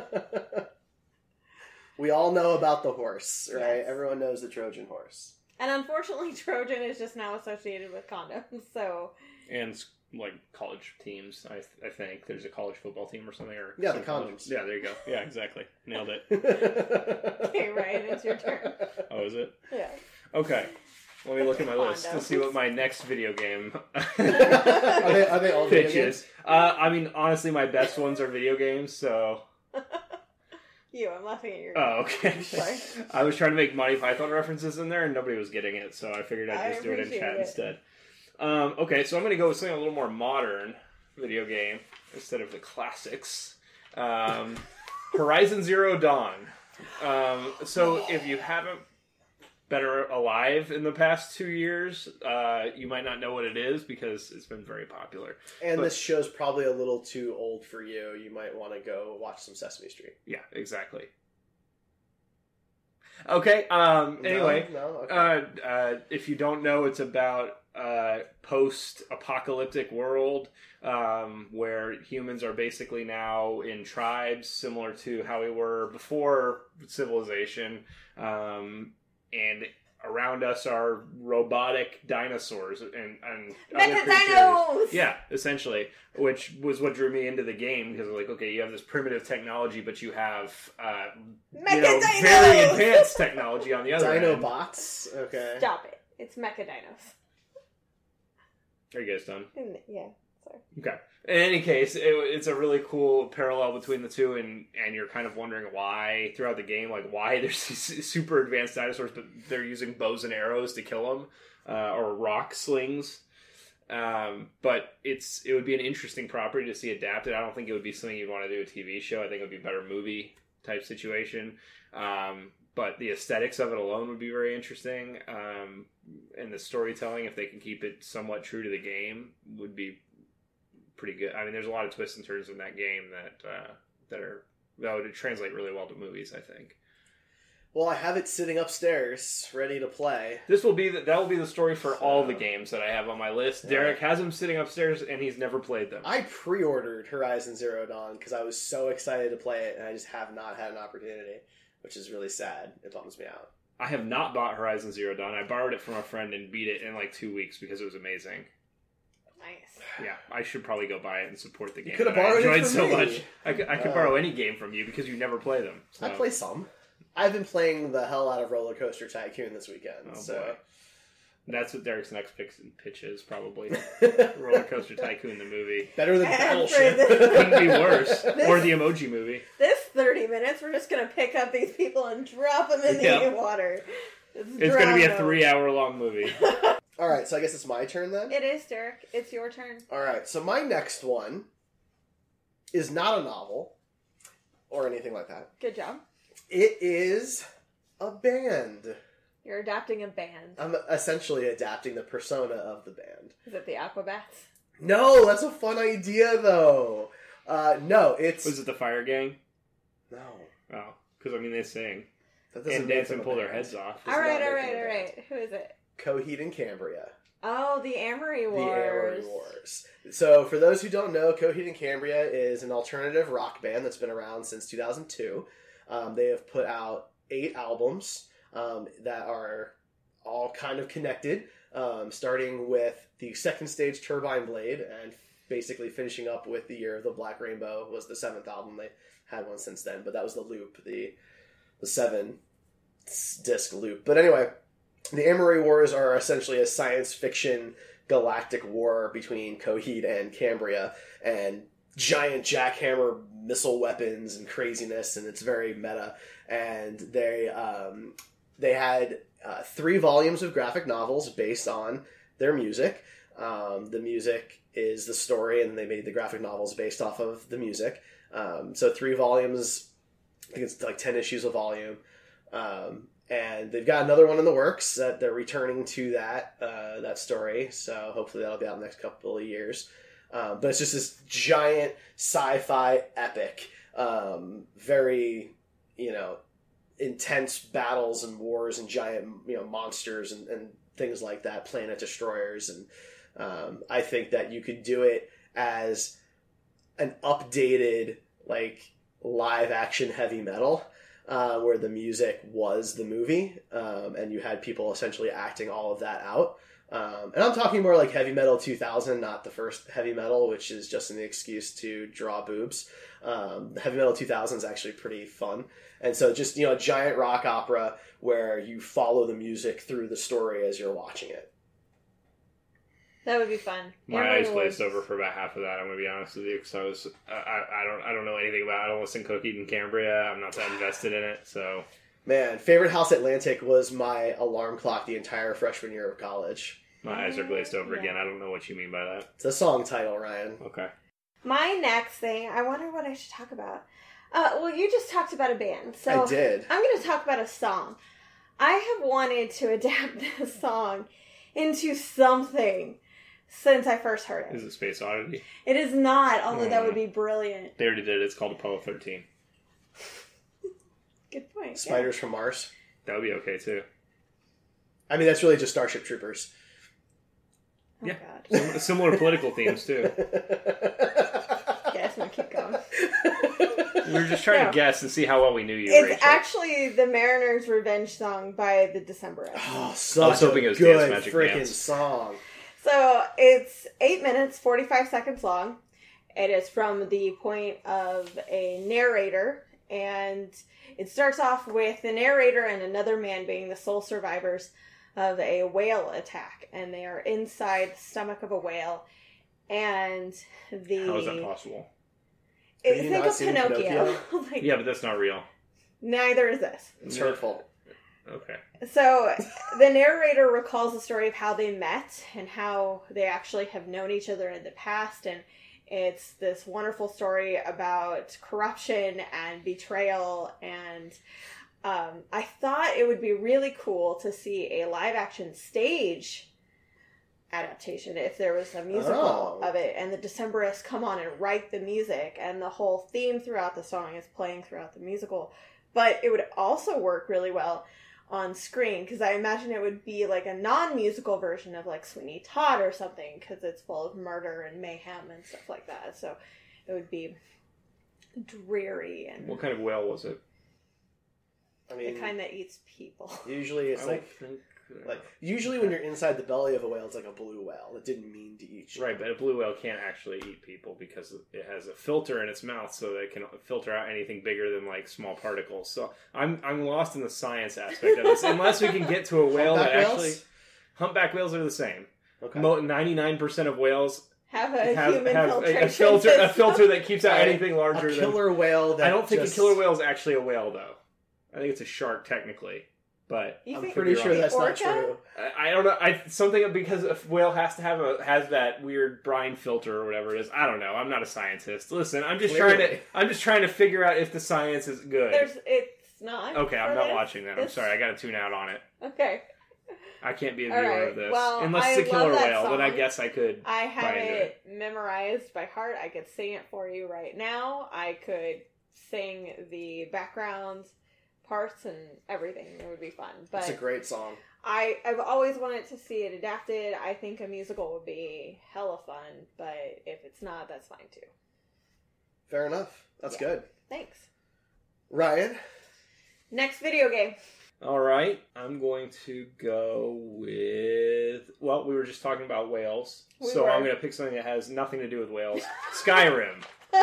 We all know about the horse, right? Yes. Everyone knows the Trojan horse. And unfortunately, Trojan is just now associated with condoms. So And like college teams, I I think there's a college football team or something. Or Yeah, some the college- condoms. Yeah, there you go. Yeah, exactly. Nailed it. okay, right, it's your turn. Oh, is it? Yeah. Okay. Let me look at my list to Condoms. see what my next video game Are they, are they all video pitch games? is. Uh, I mean, honestly, my best ones are video games, so... You, I'm laughing at your. Oh, okay. Sorry. I was trying to make Monty Python references in there, and nobody was getting it, so I figured I'd I just do it in appreciate chat it. instead. Um, okay, so I'm going to go with something a little more modern video game instead of the classics. Um, Horizon Zero Dawn. Um, so if you haven't been alive in the past two years, uh, you might not know what it is because it's been very popular. And But- this show's probably a little too old for you. You might want to go watch some Sesame Street. Yeah, exactly. Okay, um, anyway, No? No? Okay. uh, uh, if you don't know, it's about a post-apocalyptic world um, where humans are basically now in tribes, similar to how we were before civilization. Um, and around us are robotic dinosaurs and, and other creatures. Mecha-dinos! Yeah, essentially, which was what drew me into the game because like, okay, you have this primitive technology, but you have uh, you know, Mecha-dinos! very advanced technology on the other Dino end. bots? Okay. Stop it. It's Mecha-dinos. Are you guys done? Yeah, sorry. Okay. In any case, it, it's a really cool parallel between the two, and, and you're kind of wondering why throughout the game, like why there's these super advanced dinosaurs, but they're using bows and arrows to kill them, uh, or rock slings. Um, but it's it would be an interesting property to see adapted. I don't think it would be something you'd want to do a T V show. I think it would be a better movie type situation. Um, but the aesthetics of it alone would be very interesting. Um, and the storytelling, if they can keep it somewhat true to the game, would be pretty good. I mean, there's a lot of twists and turns in that game that uh, that are that would translate really well to movies, I think. Well, I have it sitting upstairs, ready to play. This will be the, that will be the story for So- all the games that I have on my list. Yeah. Derek has them sitting upstairs, and he's never played them. I pre-ordered Horizon Zero Dawn because I was so excited to play it, and I just have not had an opportunity, which is really sad. It bums me out. I have not bought Horizon Zero Dawn. I borrowed it from a friend and beat it in like two weeks because it was amazing. Nice. Yeah, I should probably go buy it and support the game. could've that I borrowed it enjoyed from so me. much. I could, I could Uh, borrow any game from you because you never play them. So. I play some. I've been playing the hell out of Roller Coaster Tycoon this weekend. Oh, so boy. That's what Derek's next pick, pitch is, probably. Roller Coaster Tycoon, the movie. Better than And Battleship. for the- Couldn't be worse. This- Or the Emoji Movie. This thirty minutes, we're just gonna pick up these people and drop them in the Yeah. water. It's going to be a three-hour-long movie. All right, so I guess it's my turn then? It is, Derek. It's your turn. All right, so my next one is not a novel or anything like that. Good job. It is a band. You're adapting a band. I'm essentially adapting the persona of the band. Is it the Aquabats? No, that's a fun idea, though. Uh, no, it's... Was it the Fire Gang? No. Oh, because, I mean, they sing. That And make dance them and a pull their band. heads off. Does All right, not all make right, them a all band. right. Who is it? Coheed and Cambria. Oh, the Amory The Wars. Amory Wars. So, for those who don't know, Coheed and Cambria is an alternative rock band that's been around since two thousand two. Um, they have put out eight albums um, that are all kind of connected, um, starting with the second stage Turbine Blade and basically finishing up with The Year of the Black Rainbow was the seventh album. They had one since then, but that was the loop, the the seven disc loop. But anyway, the Amory Wars are essentially a science fiction galactic war between Coheed and Cambria, and giant jackhammer missile weapons and craziness, and it's very meta. And they um, they had uh, three volumes of graphic novels based on their music. Um, the music is the story, and they made the graphic novels based off of the music. Um, so three volumes, I think it's like ten issues a volume. Um, and they've got another one in the works that they're returning to that uh, that story. So hopefully that'll be out in the next couple of years. Um, but it's just this giant sci-fi epic, um, very, you know, intense battles and wars and giant, you know, monsters and, and things like that, planet destroyers. And um, I think that you could do it as an updated, like, live action heavy metal. Uh, where the music was the movie, um, and you had people essentially acting all of that out. Um, and I'm talking more like Heavy Metal two thousand, not the first Heavy Metal, which is just an excuse to draw boobs. Um, the Heavy Metal two thousand is actually pretty fun. And so just, you know, a giant rock opera where you follow the music through the story as you're watching it. That would be fun. My Amber eyes Woods. glazed over for about half of that. I'm gonna be honest with you, because I was I, I, I don't I don't know anything about. I don't listen to Cookie and Cambria. I'm not that invested in it. So Man, favorite House Atlantic was my alarm clock the entire freshman year of college. my eyes are glazed over Yeah. again. I don't know what you mean by that. It's a song title, Ryan. Okay. My next thing, I wonder what I should talk about. Uh, well, you just talked about a band, so I did. I'm going to talk about a song. I have wanted to adapt this song into something since I first heard Is it. it Space Oddity? It is not, although Hmm. that would be brilliant. They already did it. It's called Apollo thirteen. Good point. yeah. Spiders from Mars. That would be okay too. I mean, that's really just Starship Troopers. Oh, Yeah. God. Sim- Similar political themes too. Yes, I'm going to keep going. We were just trying No. to guess and see how well we knew you. It's Rachel. actually the Mariner's Revenge song by the Decemberists. Oh, I such was hoping a it was good Dance Magic freaking Dance. song. So it's eight minutes, forty-five seconds long. It is from the point of a narrator, and it starts off with the narrator and another man being the sole survivors of a whale attack, and they are inside the stomach of a whale. And the How is that possible? It- Have you think not of seen Pinocchio. Like, Yeah, but that's not real. neither is this. It's Yeah. hurtful. Okay. So, the narrator recalls the story of how they met and how they actually have known each other in the past. And it's this wonderful story about corruption and betrayal. And um, I thought it would be really cool to see a live action stage adaptation if there was a musical Oh. of it. And the Decemberists come on and write the music. And the whole theme throughout the song is playing throughout the musical. But it would also work really well on screen, because I imagine it would be like a non-musical version of like Sweeney Todd or something, because it's full of murder and mayhem and stuff like that. So it would be dreary and What kind of whale was it? I the mean, kind that eats people. usually it's I like don't think. like usually when you're inside the belly of a whale, it's like a blue whale. It didn't mean to eat you. Right, but a blue whale can't actually eat people because it has a filter in its mouth, so that it can filter out anything bigger than like small particles. So I'm I'm lost in the science aspect of this. Unless we can get to a whale Humpback that whales? actually humpback whales are the same. Okay. ninety-nine percent of whales Have a have, human have a, filtration a filter a system. filter that keeps out Alright, anything larger a than. killer whale. That I don't think just, a killer whale is actually a whale, though. I think it's a shark technically, but You I'm think pretty could be sure wrong. that's not Orca? true. I, I don't know. I something because a whale has to have a has that weird brine filter or whatever it is. I don't know. I'm not a scientist. Listen, I'm just trying Clearly. to I'm just trying to figure out if the science is good. There's it's not. Okay, I'm for not this. watching that. I'm It's- sorry. I got to tune out on it. Okay, I can't be a All viewer right, of this well, unless I it's a love killer that whale. Then I song. guess I could. I have buy into it memorized by heart. I could sing it for you right now. I could sing the background parts and everything. It would be fun. But It's a great song. I, I've always wanted to see it adapted. I think a musical would be hella fun, but if it's not, that's fine too. Fair enough. That's Yeah. good. Thanks. Ryan, Next video game. All right, I'm going to go with. Well, we were just talking about whales, We so were. I'm going to pick something that has nothing to do with whales. Skyrim.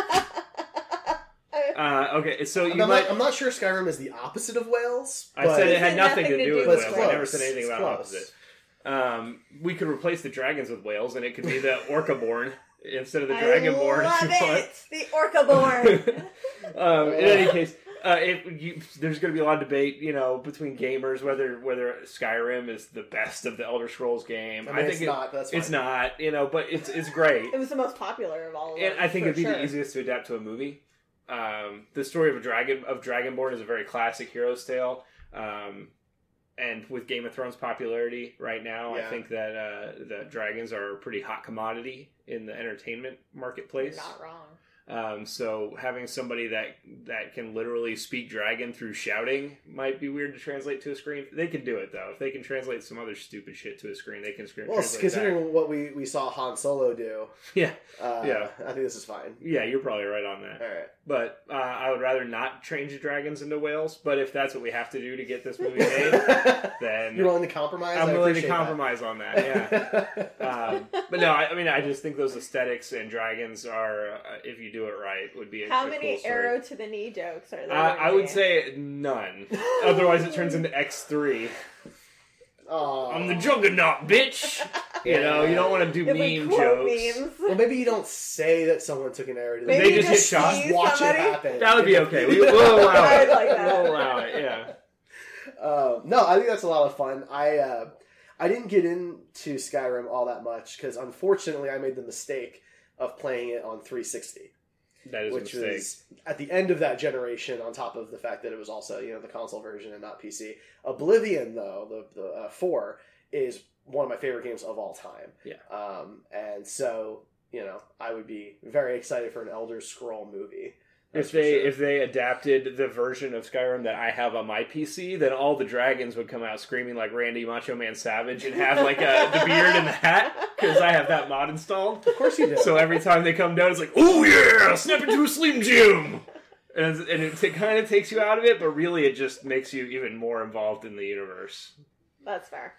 Uh, okay, so you I'm, might. not, I'm not sure Skyrim is the opposite of whales. I but said it It had had nothing to do with with whales. whales. I never said anything It's about close. opposite. Um, we could replace the dragons with whales, and it could be the Orcaborn instead of the Dragonborn. I love if you want. it. The Orcaborn. um, in any case, uh, it, you, there's going to be a lot of debate, you know, between gamers whether whether Skyrim is the best of the Elder Scrolls game. I mean, think it's it- not. But that's fine. it's not, you know, but it's it's great. It was the most popular of all of them. And I think for it'd be sure. the easiest to adapt to a movie. Um, the story of a dragon of Dragonborn is a very classic hero's tale. Um, and with Game of Thrones popularity right now, Yeah. I think that uh, that dragons are a pretty hot commodity in the entertainment marketplace. You're not wrong. Um, so having somebody that that can literally speak dragon through shouting might be weird to translate to a screen. They can do it though. If they can translate some other stupid shit to a screen, they can screen. Well, translate considering that. what we, we saw Han Solo do, Yeah, uh, Yeah. I think this is fine. yeah, you're probably right on that. All right. But uh, I would rather not change dragons into whales. But if that's what we have to do to get this movie made, then You're willing to compromise? I'm I willing to appreciate compromise on that. Yeah. that. um, but no, I, I mean, I just think those aesthetics and dragons are, uh, if you do it right, would be a, How a many cool story. arrow to the knee jokes are there? Uh, I gonna would be? say none. Otherwise, it turns into X three. Aw. I'm the Juggernaut, bitch. You know, you don't want to do If we meme quote jokes. memes. Well, maybe you don't say that someone took an arrow to the Maybe They knee. just get shot. see Just watch somebody. it happen. That would be okay. We, we'll allow I'd it. like that. We'll allow it, yeah. Um, no, I think that's a lot of fun. I uh, I didn't get into Skyrim all that much because unfortunately I made the mistake of playing it on three sixty, That is which a mistake. was at the end of that generation. On top of the fact that it was also you know the console version and not P C. Oblivion though the the uh, four is one of my favorite games of all time. Yeah. Um, and so you know I would be very excited for an Elder Scroll movie. That's If for they sure. if they adapted the version of Skyrim that I have on my P C, then all the dragons would come out screaming like Randy Macho Man Savage and have like a, the beard and the hat because I have that mod installed. Of course you do. So every time they come down, it's like, oh yeah, snap into a Slim Jim, and, and it t- kind of takes you out of it, but really it just makes you even more involved in the universe. That's fair.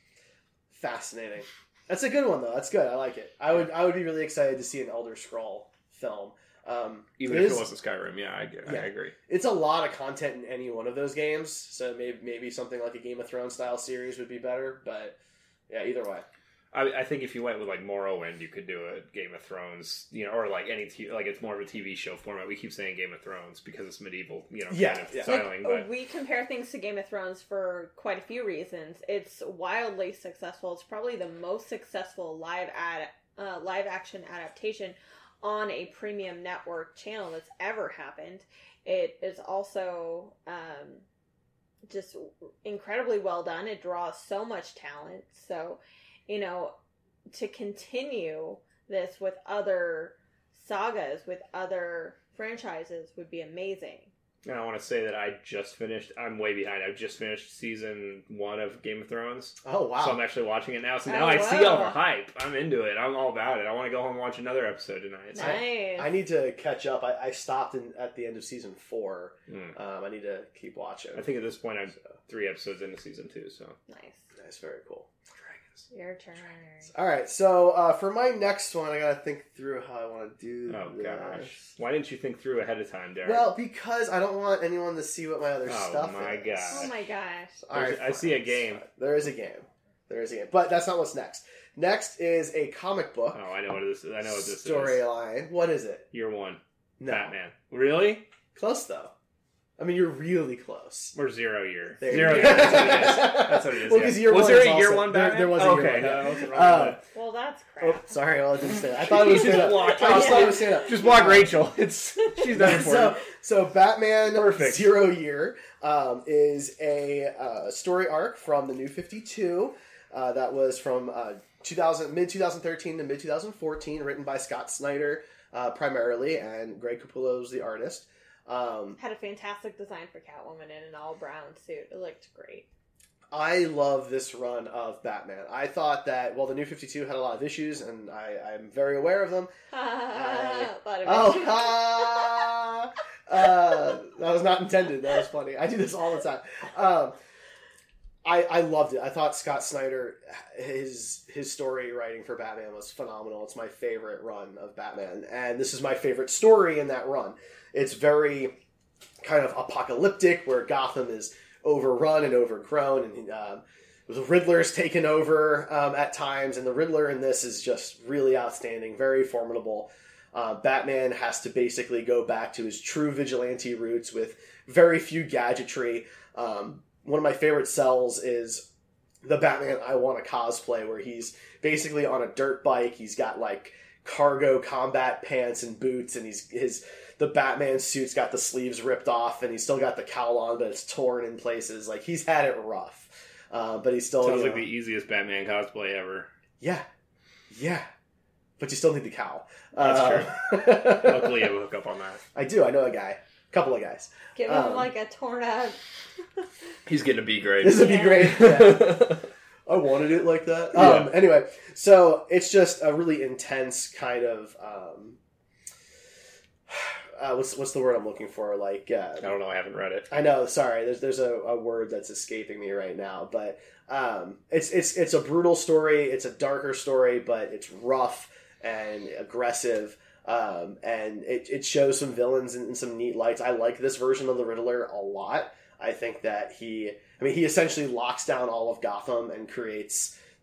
Fascinating. That's a good one though. That's good. I like it. I would I would be really excited to see an Elder Scroll film. Um, Even it if is- it wasn't Skyrim, yeah, I, I Yeah. agree. it's a lot of content in any one of those games, so maybe maybe something like a Game of Thrones style series would be better. But yeah, either way. I, I think if you went with like Morrowind, you could do a Game of Thrones, you know, or like any t- like it's more of a T V show format. We keep saying Game of Thrones because it's medieval, you know, Yeah, kind of yeah. styling. Like, but we compare things to Game of Thrones for quite a few reasons. It's wildly successful. It's probably the most successful live ad uh, live action adaptation on a premium network channel that's ever happened. It is also um, just incredibly well done. It draws so much talent. So, you know, to continue this with other sagas, with other franchises would be amazing. And I want to say that I just finished. I'm way behind. I've just finished season one of Game of Thrones. Oh wow! So I'm actually watching it now. So Oh, now I see all wow. the hype. I'm into it. I'm all about it. I want to go home and watch another episode tonight. So, Nice. I need to catch up. I, I stopped in, at the end of season four. mm. Um, I need to keep watching. I think at this point I'm three episodes into season two. So Nice. Nice, very cool. Your turn. All right, so uh, for my next one, I gotta think through how I want to do. oh this. gosh, why didn't you think through ahead of time, Derek? Well, because I don't want anyone to see what my other Oh, stuff my is. God. Oh my gosh. All right, There's- I see a fine. game. There is a game. There is a game, but that's not what's next. Next is a comic book oh, I know what this is. I know what this is. storyline. What is it? Year one, No. Batman. Really? Close though. I mean, you're really close. Or zero year? There you Zero go. year. That's what it is. That's what it is. Well, yeah. 'cause year was one there is a year also- one there- Batman? there was a year okay, one, no, yeah. I wasn't wrong Uh, with that. Well, that's Oh, crap. sorry, well, I didn't say that. I thought it was Just stand up. block. I just thought it was stand up. Just block Rachel. It's she's done it for so, you. so Batman Perfect. Zero Year um, is a uh, story arc from the New fifty-two uh, that was from uh, two thousand mid twenty thirteen to mid twenty fourteen, written by Scott Snyder uh, primarily, and Greg Capullo was the artist. Um, Had a fantastic design for Catwoman in an all brown suit. It looked great. I love this run of Batman. I thought that, well, the New fifty-two had a lot of issues, and I, I'm very aware of them. A lot of Oh, issues. ha! uh, that was not intended. That was funny. I do this all the time. Um, I I loved it. I thought Scott Snyder, his his story writing for Batman was phenomenal. It's my favorite run of Batman, and this is my favorite story in that run. It's very kind of apocalyptic, where Gotham is overrun and overgrown, and um, the Riddler's taken over um, at times, and the Riddler in this is just really outstanding, very formidable. Uh, Batman has to basically go back to his true vigilante roots with very few gadgetry. Um, one of my favorite cells is the Batman I Want to Cosplay, where he's basically on a dirt bike. He's got like cargo combat pants and boots, and he's his the Batman suit's got the sleeves ripped off, and he's still got the cowl on, but it's torn in places. Like, he's had it rough, uh, but he's still Sounds you like know, the easiest Batman cosplay ever. yeah, yeah. But you still need the cowl. That's true. Luckily, you have a hook up on that. I do. I know a guy, a couple of guys. Give him Um, like a torn up. He's getting a B grade. This would be Yeah. great. Yeah. I wanted it like that. Yeah. Um, anyway, so it's just a really intense kind of. Um, uh, what's what's the word I'm looking for? Like uh, I don't know. I haven't read it. I know. Sorry, there's there's a, a word that's escaping me right now, but um, it's it's it's a brutal story. It's a darker story, but it's rough and aggressive, um, and it it shows some villains in, in some neat lights. I like this version of the Riddler a lot. I think that he, I mean, he essentially locks down all of Gotham and creates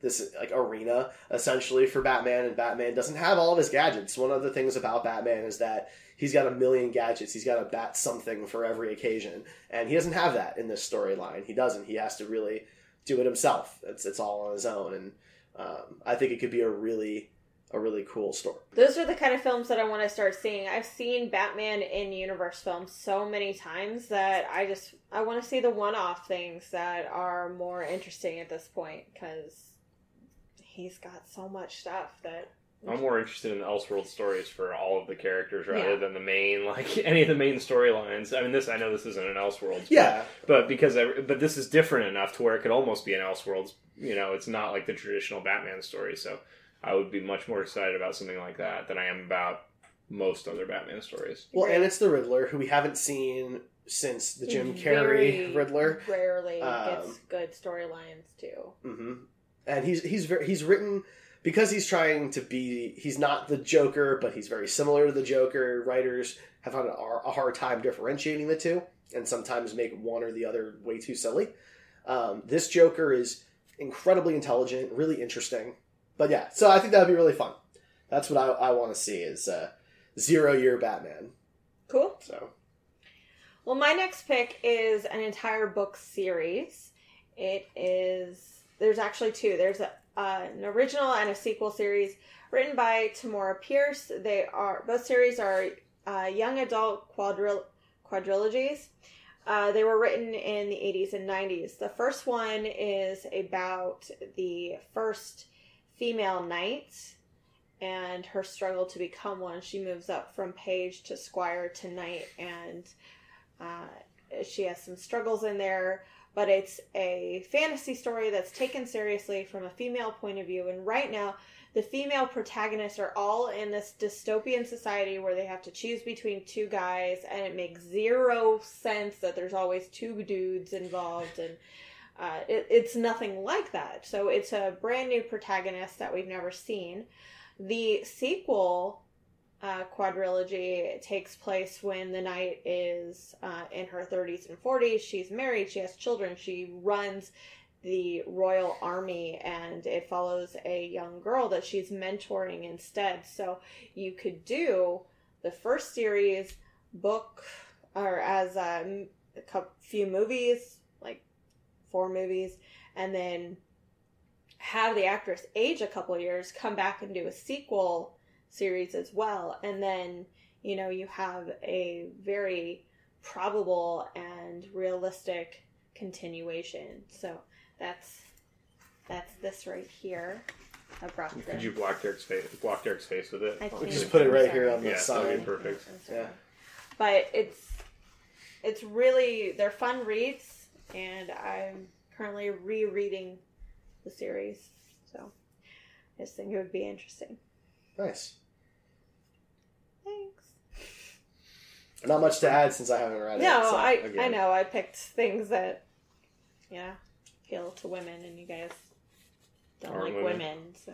this like arena essentially for Batman, and Batman doesn't have all of his gadgets. One of the things about Batman is that he's got a million gadgets. He's got to bat something for every occasion, and he doesn't have that in this storyline. He doesn't. He has to really do it himself. It's it's all on his own, and um, I think it could be a really a really cool story. Those are the kind of films that I want to start seeing. I've seen Batman in universe films so many times that I just I want to see the one-off things that are more interesting at this point, because he's got so much stuff that I'm more interested in Elseworld stories for all of the characters rather Yeah. than the main, like any of the main storylines. I mean, this I know this isn't an Elseworlds, Yeah, but, but because I, but this is different enough to where it could almost be an Elseworlds. You know, it's not like the traditional Batman story, so I would be much more excited about something like that than I am about most other Batman stories. well, and it's the Riddler, who we haven't seen since the Jim Carrey very Riddler. rarely Um, gets good storylines too. hmm And he's he's very, he's written because he's trying to be. He's not the Joker, but he's very similar to the Joker. Writers have had a, a hard time differentiating the two, and sometimes make one or the other way too silly. Um, this Joker is incredibly intelligent, really interesting. But yeah, so I think that would be really fun. That's what I, I want to see is uh, zero year Batman. Cool. So Well, my next pick is an entire book series. It is, there's actually two. There's a, uh, an original and a sequel series written by Tamora Pierce. They are, both series are uh, young adult quadril- quadrilogies. Uh, they were written in the eighties and nineties. The first one is about the first female knight and her struggle to become one. She moves up from page to squire to knight, and uh, she has some struggles in there, but it's a fantasy story that's taken seriously from a female point of view. And right now, the female protagonists are all in this dystopian society where they have to choose between two guys, and it makes zero sense that there's always two dudes involved, and uh, it, it's nothing like that. So it's a brand new protagonist that we've never seen. The sequel uh, quadrilogy takes place when the knight is uh, in her thirties and forties. She's married, she has children, she runs the royal army, and it follows a young girl that she's mentoring instead. So you could do the first series book or as um, a couple, few movies, like four movies, and then have the actress age a couple years, come back and do a sequel series as well, and then, you know, you have a very probable and realistic continuation. So that's that's this right here. I brought Could this. you block Derek's face? Block Derek's face with it. I Oh, think- just put it right here on the Yeah, side. that'd be perfect. Yeah. But it's it's really, they're fun reads, and I'm currently rereading the series, so I just think it would be interesting. Nice. Thanks. Not much to add since I haven't read it. No, so, I again. I know I picked things that, yeah, appeal to women, and you guys don't Aren't like women. women, so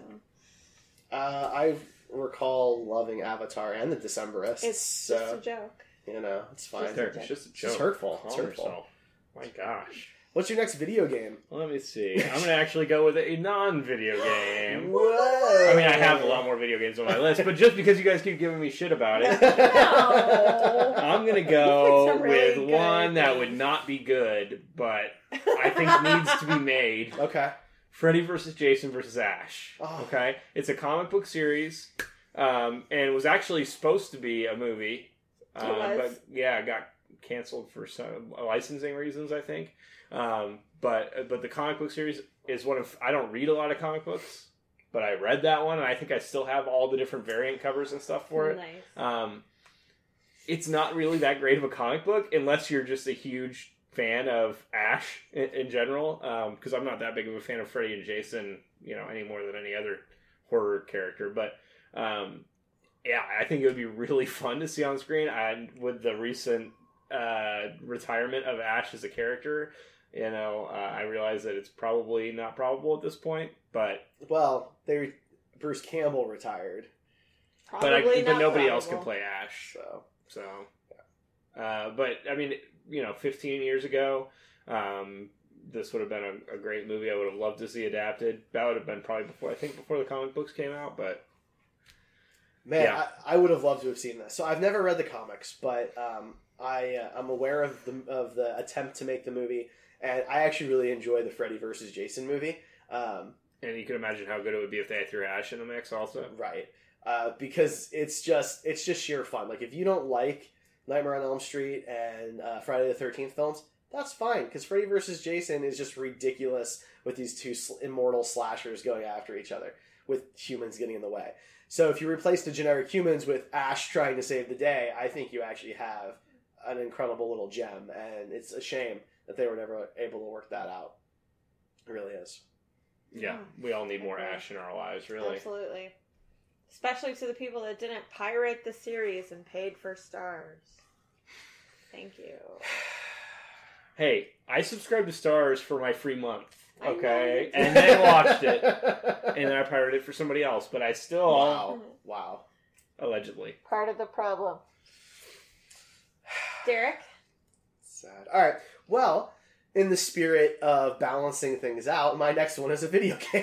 Uh, I recall loving Avatar and the Decemberists. it's so, just a joke. you know, it's fine. Derek, it's just a It's just joke. hurtful. It's Calm hurtful. yourself. My gosh. What's your next video game? Let me see. I'm gonna actually go with a non-video game. Whoa! I mean, I have a lot more video games on my list, but just because you guys keep giving me shit about it, No. I'm gonna You go picked some really with good one that would games. not be good, but I think needs to be made. Okay. Freddy versus Jason versus Ash. Oh. Okay, it's a comic book series, um, and it was actually supposed to be a movie, It um, was. but yeah, it got canceled for some licensing reasons, I think. Um, but but the comic book series is one of, I don't read a lot of comic books, but I read that one, and I think I still have all the different variant covers and stuff for it. Nice. Um, it's not really that great of a comic book unless you're just a huge fan of Ash in, in general, because I'm not that big of a fan of Freddy and Jason, you know, any more than any other horror character. But um, yeah, I think it would be really fun to see on screen. And with the recent uh, retirement of Ash as a character, you know, uh, I realize that it's probably not probable at this point, but Well, they Bruce Campbell retired, but, I, Probably but not nobody else can probable. play Ash. so So, uh, but I mean, you know, fifteen years ago, um, this would have been a, a great movie. I would have loved to see adapted. That would have been probably before, I think before the comic books came out, but... Man, Yeah. I, I would have loved to have seen this. So I've never read the comics, but um, I, uh, I'm aware of the, of the attempt to make the movie, and I actually really enjoy the Freddy versus Jason movie. Um, And you can imagine how good it would be if they threw Ash in the mix also. right. Uh, because it's just it's just sheer fun. Like, if you don't like Nightmare on Elm Street and uh, Friday the thirteenth films, that's fine, because Freddy versus Jason is just ridiculous with these two sl- immortal slashers going after each other, with humans getting in the way. So if you replace the generic humans with Ash trying to save the day, I think you actually have an incredible little gem, and it's a shame that they were never able to work that out. It really is. Yeah, we all need more Ash in our lives, really. Absolutely. Especially to the people that didn't pirate the series and paid for stars. Thank you. Hey, I subscribed to Stars for my free month, I okay? know you And then watched it, and then I pirated it for somebody else, but I still... Wow. Wow. Allegedly. Part of the problem. Derek? Sad. All right. Well, in the spirit of balancing things out, my next one is a video game.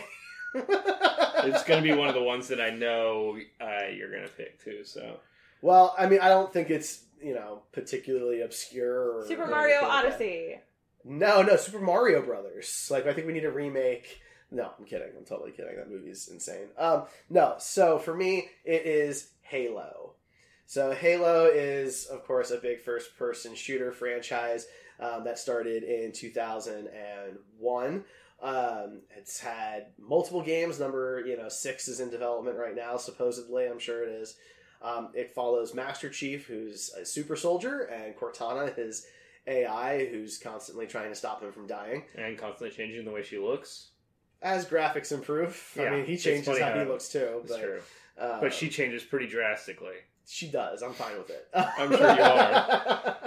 It's going to be one of the ones that I know uh, you're going to pick, too, so... Well, I mean, I don't think it's, you know, particularly obscure. Or, Super or Mario anything like that. Odyssey. No, no, Super Mario Brothers. Like, I think we need a remake. No, I'm kidding. I'm totally kidding. That movie's insane. Um, no, so for me, it is Halo. So Halo is, of course, a big first-person shooter franchise um, that started in two thousand one. Um, it's had multiple games. Number, you know, six is in development right now, supposedly. I'm sure it is. Um, it follows Master Chief, who's a super soldier, and Cortana, his A I, who's constantly trying to stop him from dying. And constantly changing the way she looks. As graphics improve, Yeah, I mean, he it's changes funny how how he looks too. That's But, true. uh, But she changes pretty drastically. she does. I'm fine with it. I'm sure you are.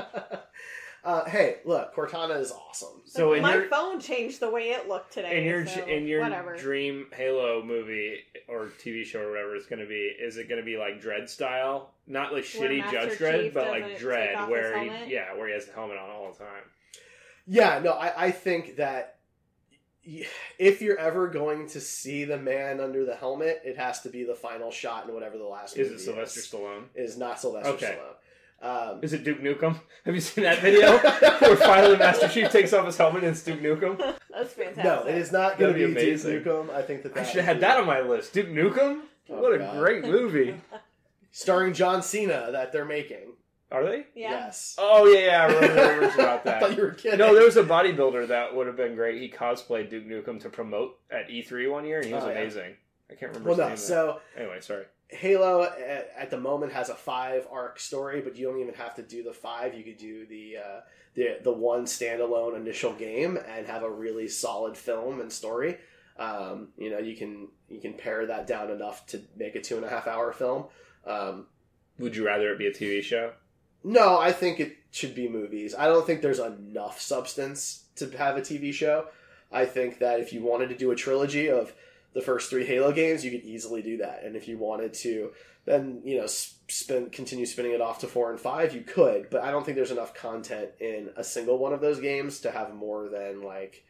uh, hey, look, Cortana is awesome. So in My your phone changed the way it looked today. in your so in your whatever. dream Halo movie or T V show or whatever it's going to be, is it going to be like Dredd style? Not like Where shitty Master Judge Dredd, Chief but doesn't like take Dredd, off his where he, helmet? yeah, where he has the helmet on all the time. Yeah, no, I, I think that y- if you're ever going to see the man under the helmet, it has to be the final shot in whatever the last Is movie it Sylvester is. Stallone? It is not Sylvester Okay. Stallone. Um, Is it Duke Nukem? Have you seen that video where finally Master Chief takes off his helmet and it's Duke Nukem? That's fantastic. no, it is not going to That'd be, be Duke amazing. Nukem. I think that, I that should would have had be- that on my list. Duke Nukem? Oh, What a God. great movie. starring John Cena that they're making. Are they? Yeah. Yes. Oh, yeah, yeah, I remember rumors about I thought that. you were kidding. No, there was a bodybuilder that would have been great. He cosplayed Duke Nukem to promote at E three one year, and he was Oh, yeah. amazing. I can't remember Well, his no. name. So Anyway, sorry. Halo at, at the moment has a five arc story, but you don't even have to do the five. You could do the uh, the the one standalone initial game and have a really solid film and story. Um, you know, you can you can pare that down enough to make a two and a half hour film. Um, Would you rather it be a T V show? no, I think it should be movies. I don't think there's enough substance to have a T V show. I think that if you wanted to do a trilogy of the first three Halo games, you could easily do that. And if you wanted to then, you know, spin, continue spinning it off to four and five, you could. But I don't think there's enough content in a single one of those games to have more than, like,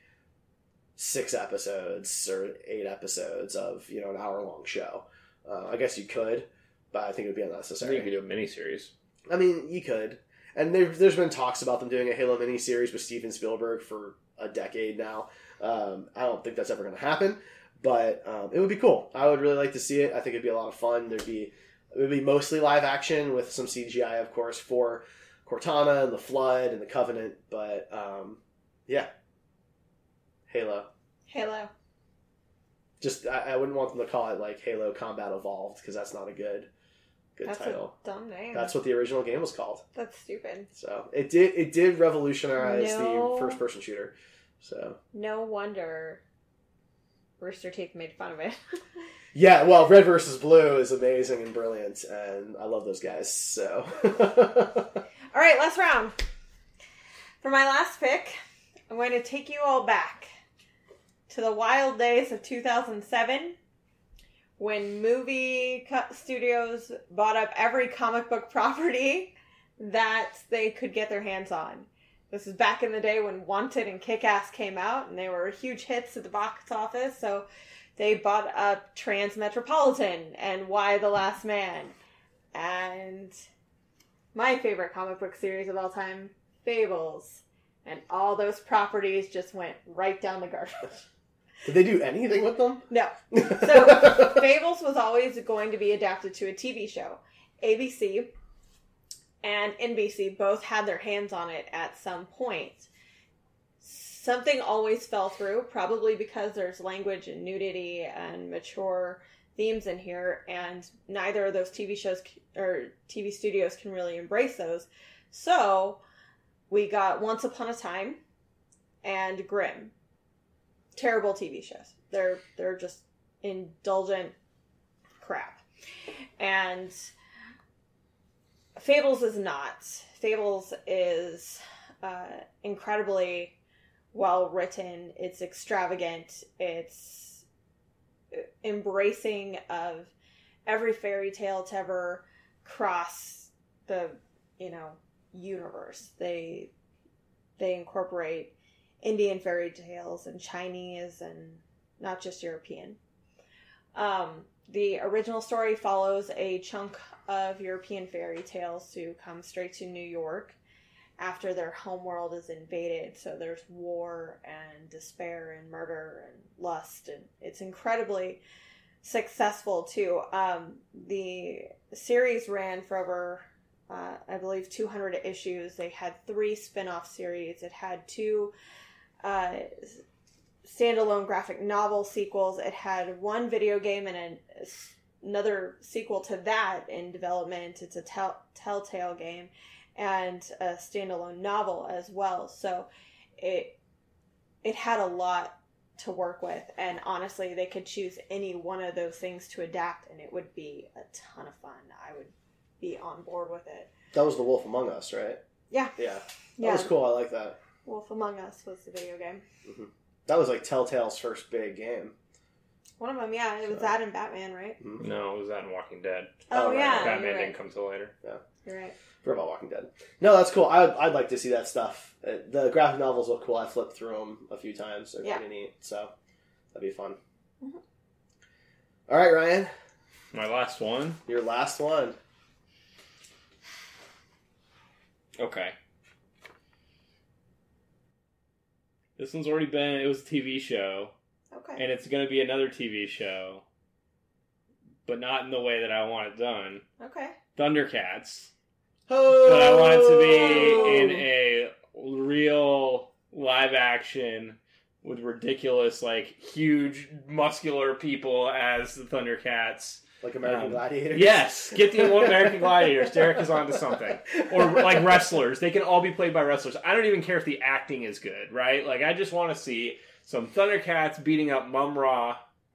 six episodes or eight episodes of, you know, an hour-long show. Uh, I guess you could, but I think it would be I think unnecessary. you could do a miniseries. I mean, you could. And there, there's been talks about them doing a Halo miniseries with Steven Spielberg for a decade now. Um, I don't think that's ever going to happen, but um, it would be cool. I would really like to see it. I think it'd be a lot of fun. There'd be it would be mostly live action with some C G I, of course, for Cortana and the Flood and the Covenant. But um, yeah, Halo. Halo. Just I, I wouldn't want them to call it like Halo Combat Evolved because that's not a good good That's title. a dumb name. That's what the original game was called. That's stupid. So it did it did revolutionize No. the first person shooter. So No wonder Rooster Teeth made fun of it. yeah, well, Red versus Blue is amazing and brilliant, and I love those guys. So All right, last round. For my last pick, I'm going to take you all back to the wild days of two thousand seven when movie cut studios bought up every comic book property that they could get their hands on. This is back in the day when Wanted and Kick-Ass came out, and they were huge hits at the box office, so they bought up Transmetropolitan and Y the Last Man. And my favorite comic book series of all time, Fables. And all those properties just went right down the garbage. Did they do anything with them? No. So, Fables was always going to be adapted to a T V show. A B C and N B C both had their hands on it at some point. Something always fell through, probably because there's language and nudity and mature themes in here, and neither of those T V shows or T V studios can really embrace those. So, we got Once Upon a Time and Grimm. Terrible T V shows. They're they're just indulgent crap. And Fables is not. Fables is uh, incredibly well written. It's extravagant. It's embracing of every fairy tale to ever cross the, you know, universe. They they incorporate Indian fairy tales and Chinese and not just European. Um, the original story follows a chunk of European fairy tales to come straight to New York after their homeworld is invaded. So there's war and despair and murder and lust, and it's incredibly successful too. Um, the series ran for over, uh, I believe, two hundred issues. They had three spin-off series. It had two uh, standalone graphic novel sequels. It had one video game and an, another sequel to that in development. It's a tell, Telltale game and a standalone novel as well. So it it had a lot to work with, and honestly, they could choose any one of those things to adapt, and it would be a ton of fun. I would be on board with it. That was The Wolf Among Us, right? Yeah. Yeah. That yeah. was cool. I like that. Wolf Among Us was the video game. Mm-hmm. That was like Telltale's first big game. One of them, yeah. It was So. that and Batman, right? Mm-hmm. No, it was that in Walking Dead. Oh, Oh, right. yeah. Batman you're right. didn't come till later. Yeah. You're right. For about Walking Dead. No, that's cool. I, I'd like to see that stuff. Uh, The graphic novels look cool. I flipped through them a few times. They're Yeah. pretty neat. So that'd be fun. Mm-hmm. All right, Ryan. My last one. Your last one. Okay. This one's already been, it was a T V show, Okay. and it's going to be another T V show, but not in the way that I want it done. Okay. Thundercats. Oh! But I want it to be in a real live action with ridiculous, like, huge, muscular people as the Thundercats. Like American Um, Gladiators? Yes, get the American Gladiators. Derek is onto something. Or like wrestlers. They can all be played by wrestlers. I don't even care if the acting is good, right? Like, I just want to see some Thundercats beating up Mum-Ra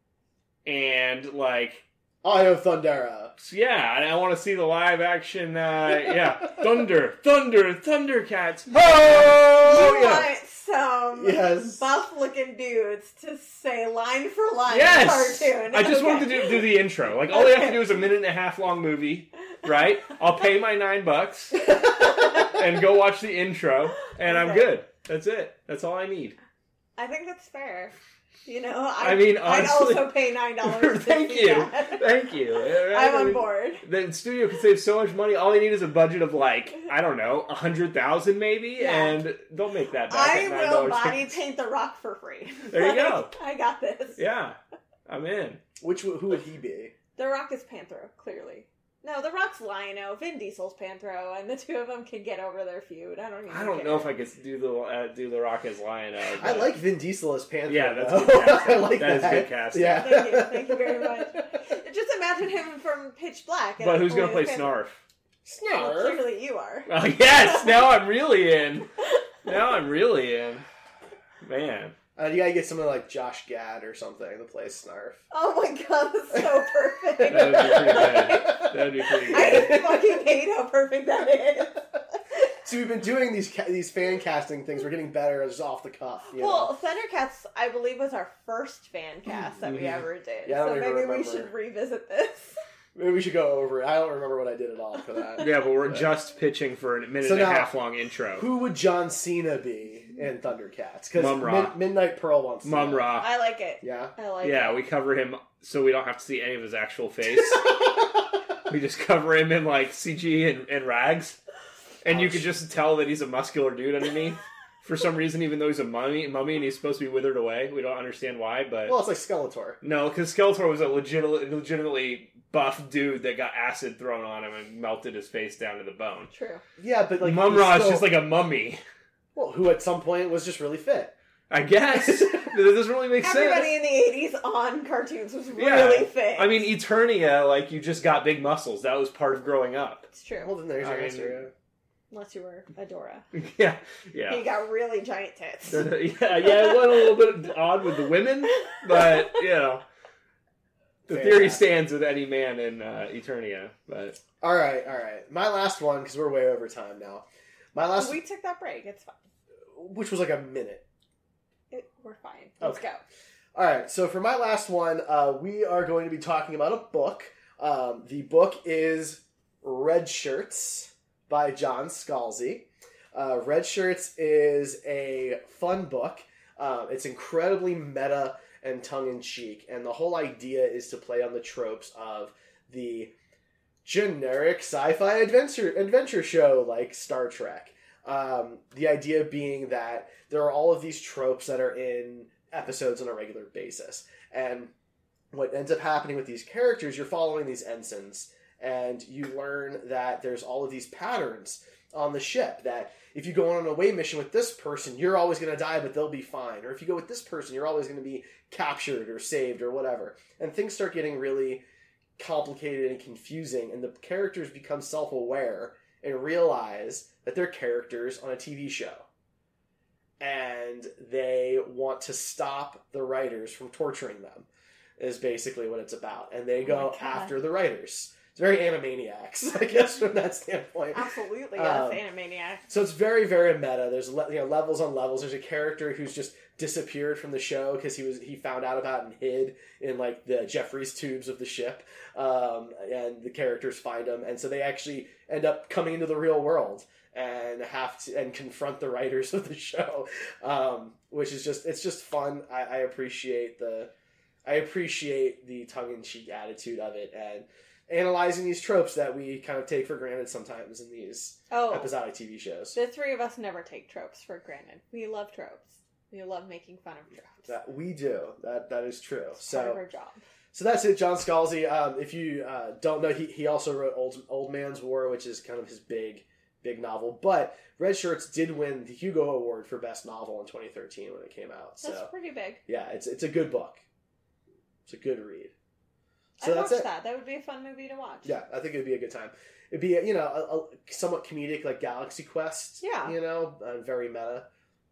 and, like... Eye of Thundera. Yeah, and I want to see the live action, uh, yeah. Thunder, Thunder, Thundercats. You Oh, yeah. want some Yes. buff-looking dudes to say line for line Yes! cartoon. I just Okay. wanted to do, do the intro. Like, all they have to Okay. do is a minute and a half long movie, right? I'll pay my nine bucks and go watch the intro, and I'm Okay. good. That's it. That's all I need. I think that's fair. You know, I, I mean, I'd honestly- also pay nine dollars. Thank you. Thank you. Right? I'm I on mean, board. The studio could save so much money. All they need is a budget of, like, I don't know, a hundred thousand maybe, Yeah. and they'll make that back I at nine will dollars. body paint the Rock for free. There you go. Like, I got this. Yeah, I'm in. Which who would he be? The Rock is Panthro, clearly. No, The Rock's Lion-O, Vin Diesel's Panthro, and the two of them can get over their feud. I don't even I don't care. know if I could do the uh, do the Rock as Lion. I like Vin Diesel as Panther. Yeah, that's though. good casting. I like That that. is good casting. Yeah. Thank you. Thank you very much. Just imagine him from Pitch Black. But who's going gonna to play Snarf? Well, Snarf. clearly you are. Oh, yes! Now I'm really in. Now I'm really in. Man. Uh, you gotta get someone like Josh Gad or something to play Snarf. Oh my god, that's so perfect. That would be pretty good. That would be pretty good. I fucking hate how perfect that is. So we've been doing these ca- these fan casting things. We're getting better just off the cuff. You know? Well, Thundercats, I believe, was our first fan cast that we Mhm. ever did. Yeah, I don't so even maybe we remember. should revisit this. Maybe we should go over it. I don't remember what I did at all for that. Yeah, but we're just pitching for a minute So and a now, half long intro. Who would John Cena be in Thundercats? Because Mum-Ra. Mid- Midnight Pearl wants to know. Mum-Ra. I like it. Yeah. I like Yeah, it. we cover him so we don't have to see any of his actual face. We just cover him in like C G and, and rags. And you Ouch. can just tell that he's a muscular dude underneath. For some reason, even though he's a mummy, mummy and he's supposed to be withered away. We don't understand why, but... Well, it's like Skeletor. No, because Skeletor was a legit, legitimately buff dude that got acid thrown on him and melted his face down to the bone. True. Yeah, but like Mum-Ra he's is still- just like a mummy. well, who at some point was just really fit. I guess. That doesn't really make Everybody sense. in the eighties on cartoons was Yeah. really fit. I mean, Eternia, like, you just got big muscles. That was part of growing up. it's true. Well, then there's your I mean- answer. Unless you were Adora. Yeah, yeah. He got really giant tits. yeah, yeah, it went a little bit odd with the women, but, you know. The theory Fantastic. stands with any man in uh, Eternia, but... All right, all right. My last one, because we're way over time now. My last, We took that break. It's fine. which was like a minute. It, we're fine. Let's Okay. go. All right, so for my last one, uh, we are going to be talking about a book. Um, the book is Red Shirts by John Scalzi. Uh, Red Shirts is a fun book. Um, it's incredibly meta and tongue-in-cheek, and the whole idea is to play on the tropes of the generic sci-fi adventure adventure show like Star Trek. Um, the idea being that there are all of these tropes that are in episodes on a regular basis, and what ends up happening with these characters, you're following these ensigns, and you learn that there's all of these patterns on the ship, that if you go on an away mission with this person, you're always going to die, but they'll be fine. Or if you go with this person, you're always going to be captured or saved or whatever. And things start getting really complicated and confusing, and the characters become self-aware and realize that they're characters on a T V show. And they want to stop the writers from torturing them, is basically what it's about. And they Oh go my God. after the writers. It's very Animaniacs, I guess, from that standpoint. Absolutely, Um, yes, Animaniac. So it's very, very meta. There's le- you know levels on levels. There's a character who's just disappeared from the show because he was he found out about it and hid in like the Jeffries tubes of the ship, um, and the characters find him, and so they actually end up coming into the real world and have to and confront the writers of the show, um, which is just it's just fun. I, I appreciate the I appreciate the tongue in cheek attitude of it and analyzing these tropes that we kind of take for granted sometimes in these Oh, episodic T V shows. the three of us never take tropes for granted. We love tropes. We love making fun of tropes. That we do. That that is true. It's part of So our job. so that's it. John Scalzi. Um, if you uh, don't know, he he also wrote Old Old Man's War, which is kind of his big big novel. But Red Shirts did win the Hugo Award for best novel in twenty thirteen when it came out. So That's pretty big. yeah, it's it's a good book. It's a good read. So I'd that's watch it. that. That would be a fun movie to watch. Yeah, I think it'd be a good time. It'd be you know a, a somewhat comedic like Galaxy Quest. Yeah. you know, uh, very meta.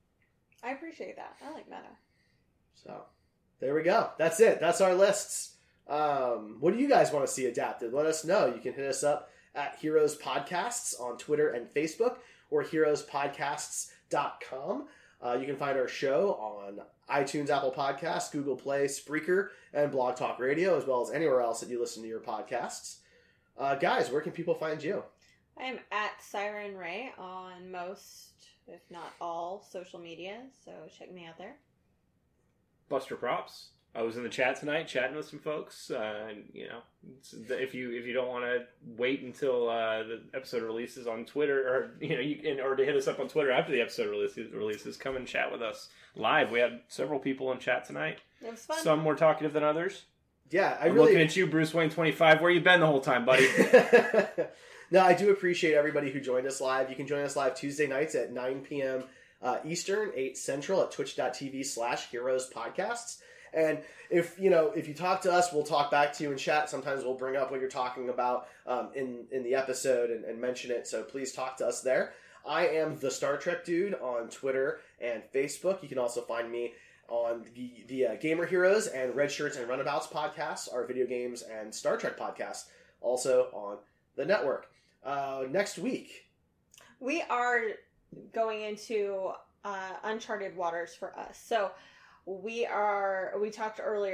I appreciate that. I like meta. So there we go. That's it. That's our lists. Um, what do you guys want to see adapted? Let us know. You can hit us up at Heroes Podcasts on Twitter and Facebook, or heroes podcasts dot com. Uh, you can find our show on iTunes, Apple Podcasts, Google Play, Spreaker, and Blog Talk Radio, as well as anywhere else that you listen to your podcasts. Uh, guys, where can people find you? I am at Siren Ray on most, if not all, social media, so check me out there. Buster Props. I was in the chat tonight chatting with some folks. Uh, and, you know, it's- if you if you don't want to wait until uh, the episode releases on Twitter, or you know, you can, or to hit us up on Twitter after the episode releases, releases, come and chat with us live. We had several people in chat tonight. It was fun. Some more talkative than others. Yeah, I I'm really looking at you, Bruce Wayne twenty-five. Where you been the whole time, buddy? No, I do appreciate everybody who joined us live. You can join us live Tuesday nights at nine p.m. Uh, Eastern, eight Central at twitch.tv slash Heroes Podcasts. And if you know, if you talk to us, we'll talk back to you in chat. Sometimes we'll bring up what you're talking about um, in in the episode and, and mention it. So please talk to us there. I am the Star Trek Dude on Twitter and Facebook. You can also find me on the, the uh, Gamer Heroes and Red Shirts and Runabouts podcasts, our video games and Star Trek podcasts, also on the network. Uh, next week, We are going into uh, uncharted waters for us. So we are, we talked earlier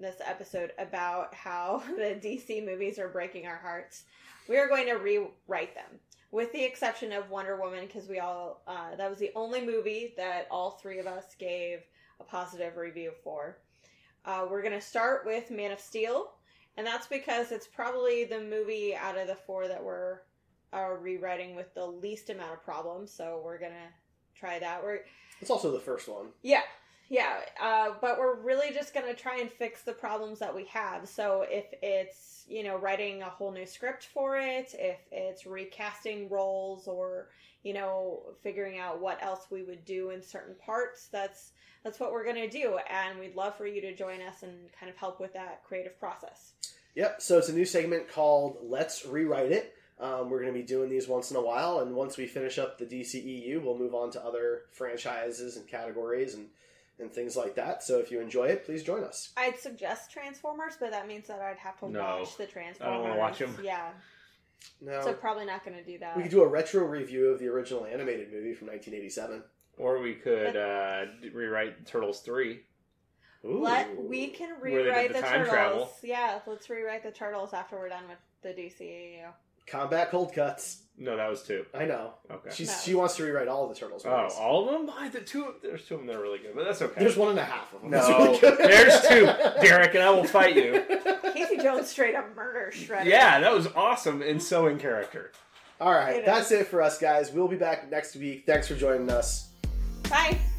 this episode about how the D C movies are breaking our hearts. We are going to rewrite them, with the exception of Wonder Woman, because we all uh, that was the only movie that all three of us gave a positive review for. Uh, we're going to start with Man of Steel, and that's because it's probably the movie out of the four that we're uh, rewriting with the least amount of problems. So we're going to try that. We're It's also the first one. yeah. Yeah, uh, but we're really just going to try and fix the problems that we have. So if it's, you know, writing a whole new script for it, if it's recasting roles or, you know, figuring out what else we would do in certain parts, that's that's what we're going to do. And we'd love for you to join us and kind of help with that creative process. Yep, so it's a new segment called Let's Rewrite It. Um, we're going to be doing these once in a while, and once we finish up the D C E U, we'll move on to other franchises and categories and and things like that. So if you enjoy it, please join us. I'd suggest Transformers, but that means that I'd have to No. watch the Transformers. I don't wanna watch 'em. Yeah, No, so probably not going to do that. we could do a retro review of the original animated movie from nineteen eighty-seven. Or we could uh, rewrite Turtles three. Ooh. Let we can Where they did rewrite the the, time turtles. travel. Yeah, let's rewrite the turtles after we're done with the D C E U. Combat Cold Cuts. No, that was two. I know. Okay. She's, No. She wants to rewrite all of the Turtles Oh, movies. all of them? Why the two? There's two of them that are really good, but that's okay. There's one and a half of them. That's No, really good. there's two, Derek, and I will fight you. Casey Jones straight up murder Shredder. Yeah, that was awesome and so in character. All right, It that's is. it for us, guys. We'll be back next week. Thanks for joining us. Bye.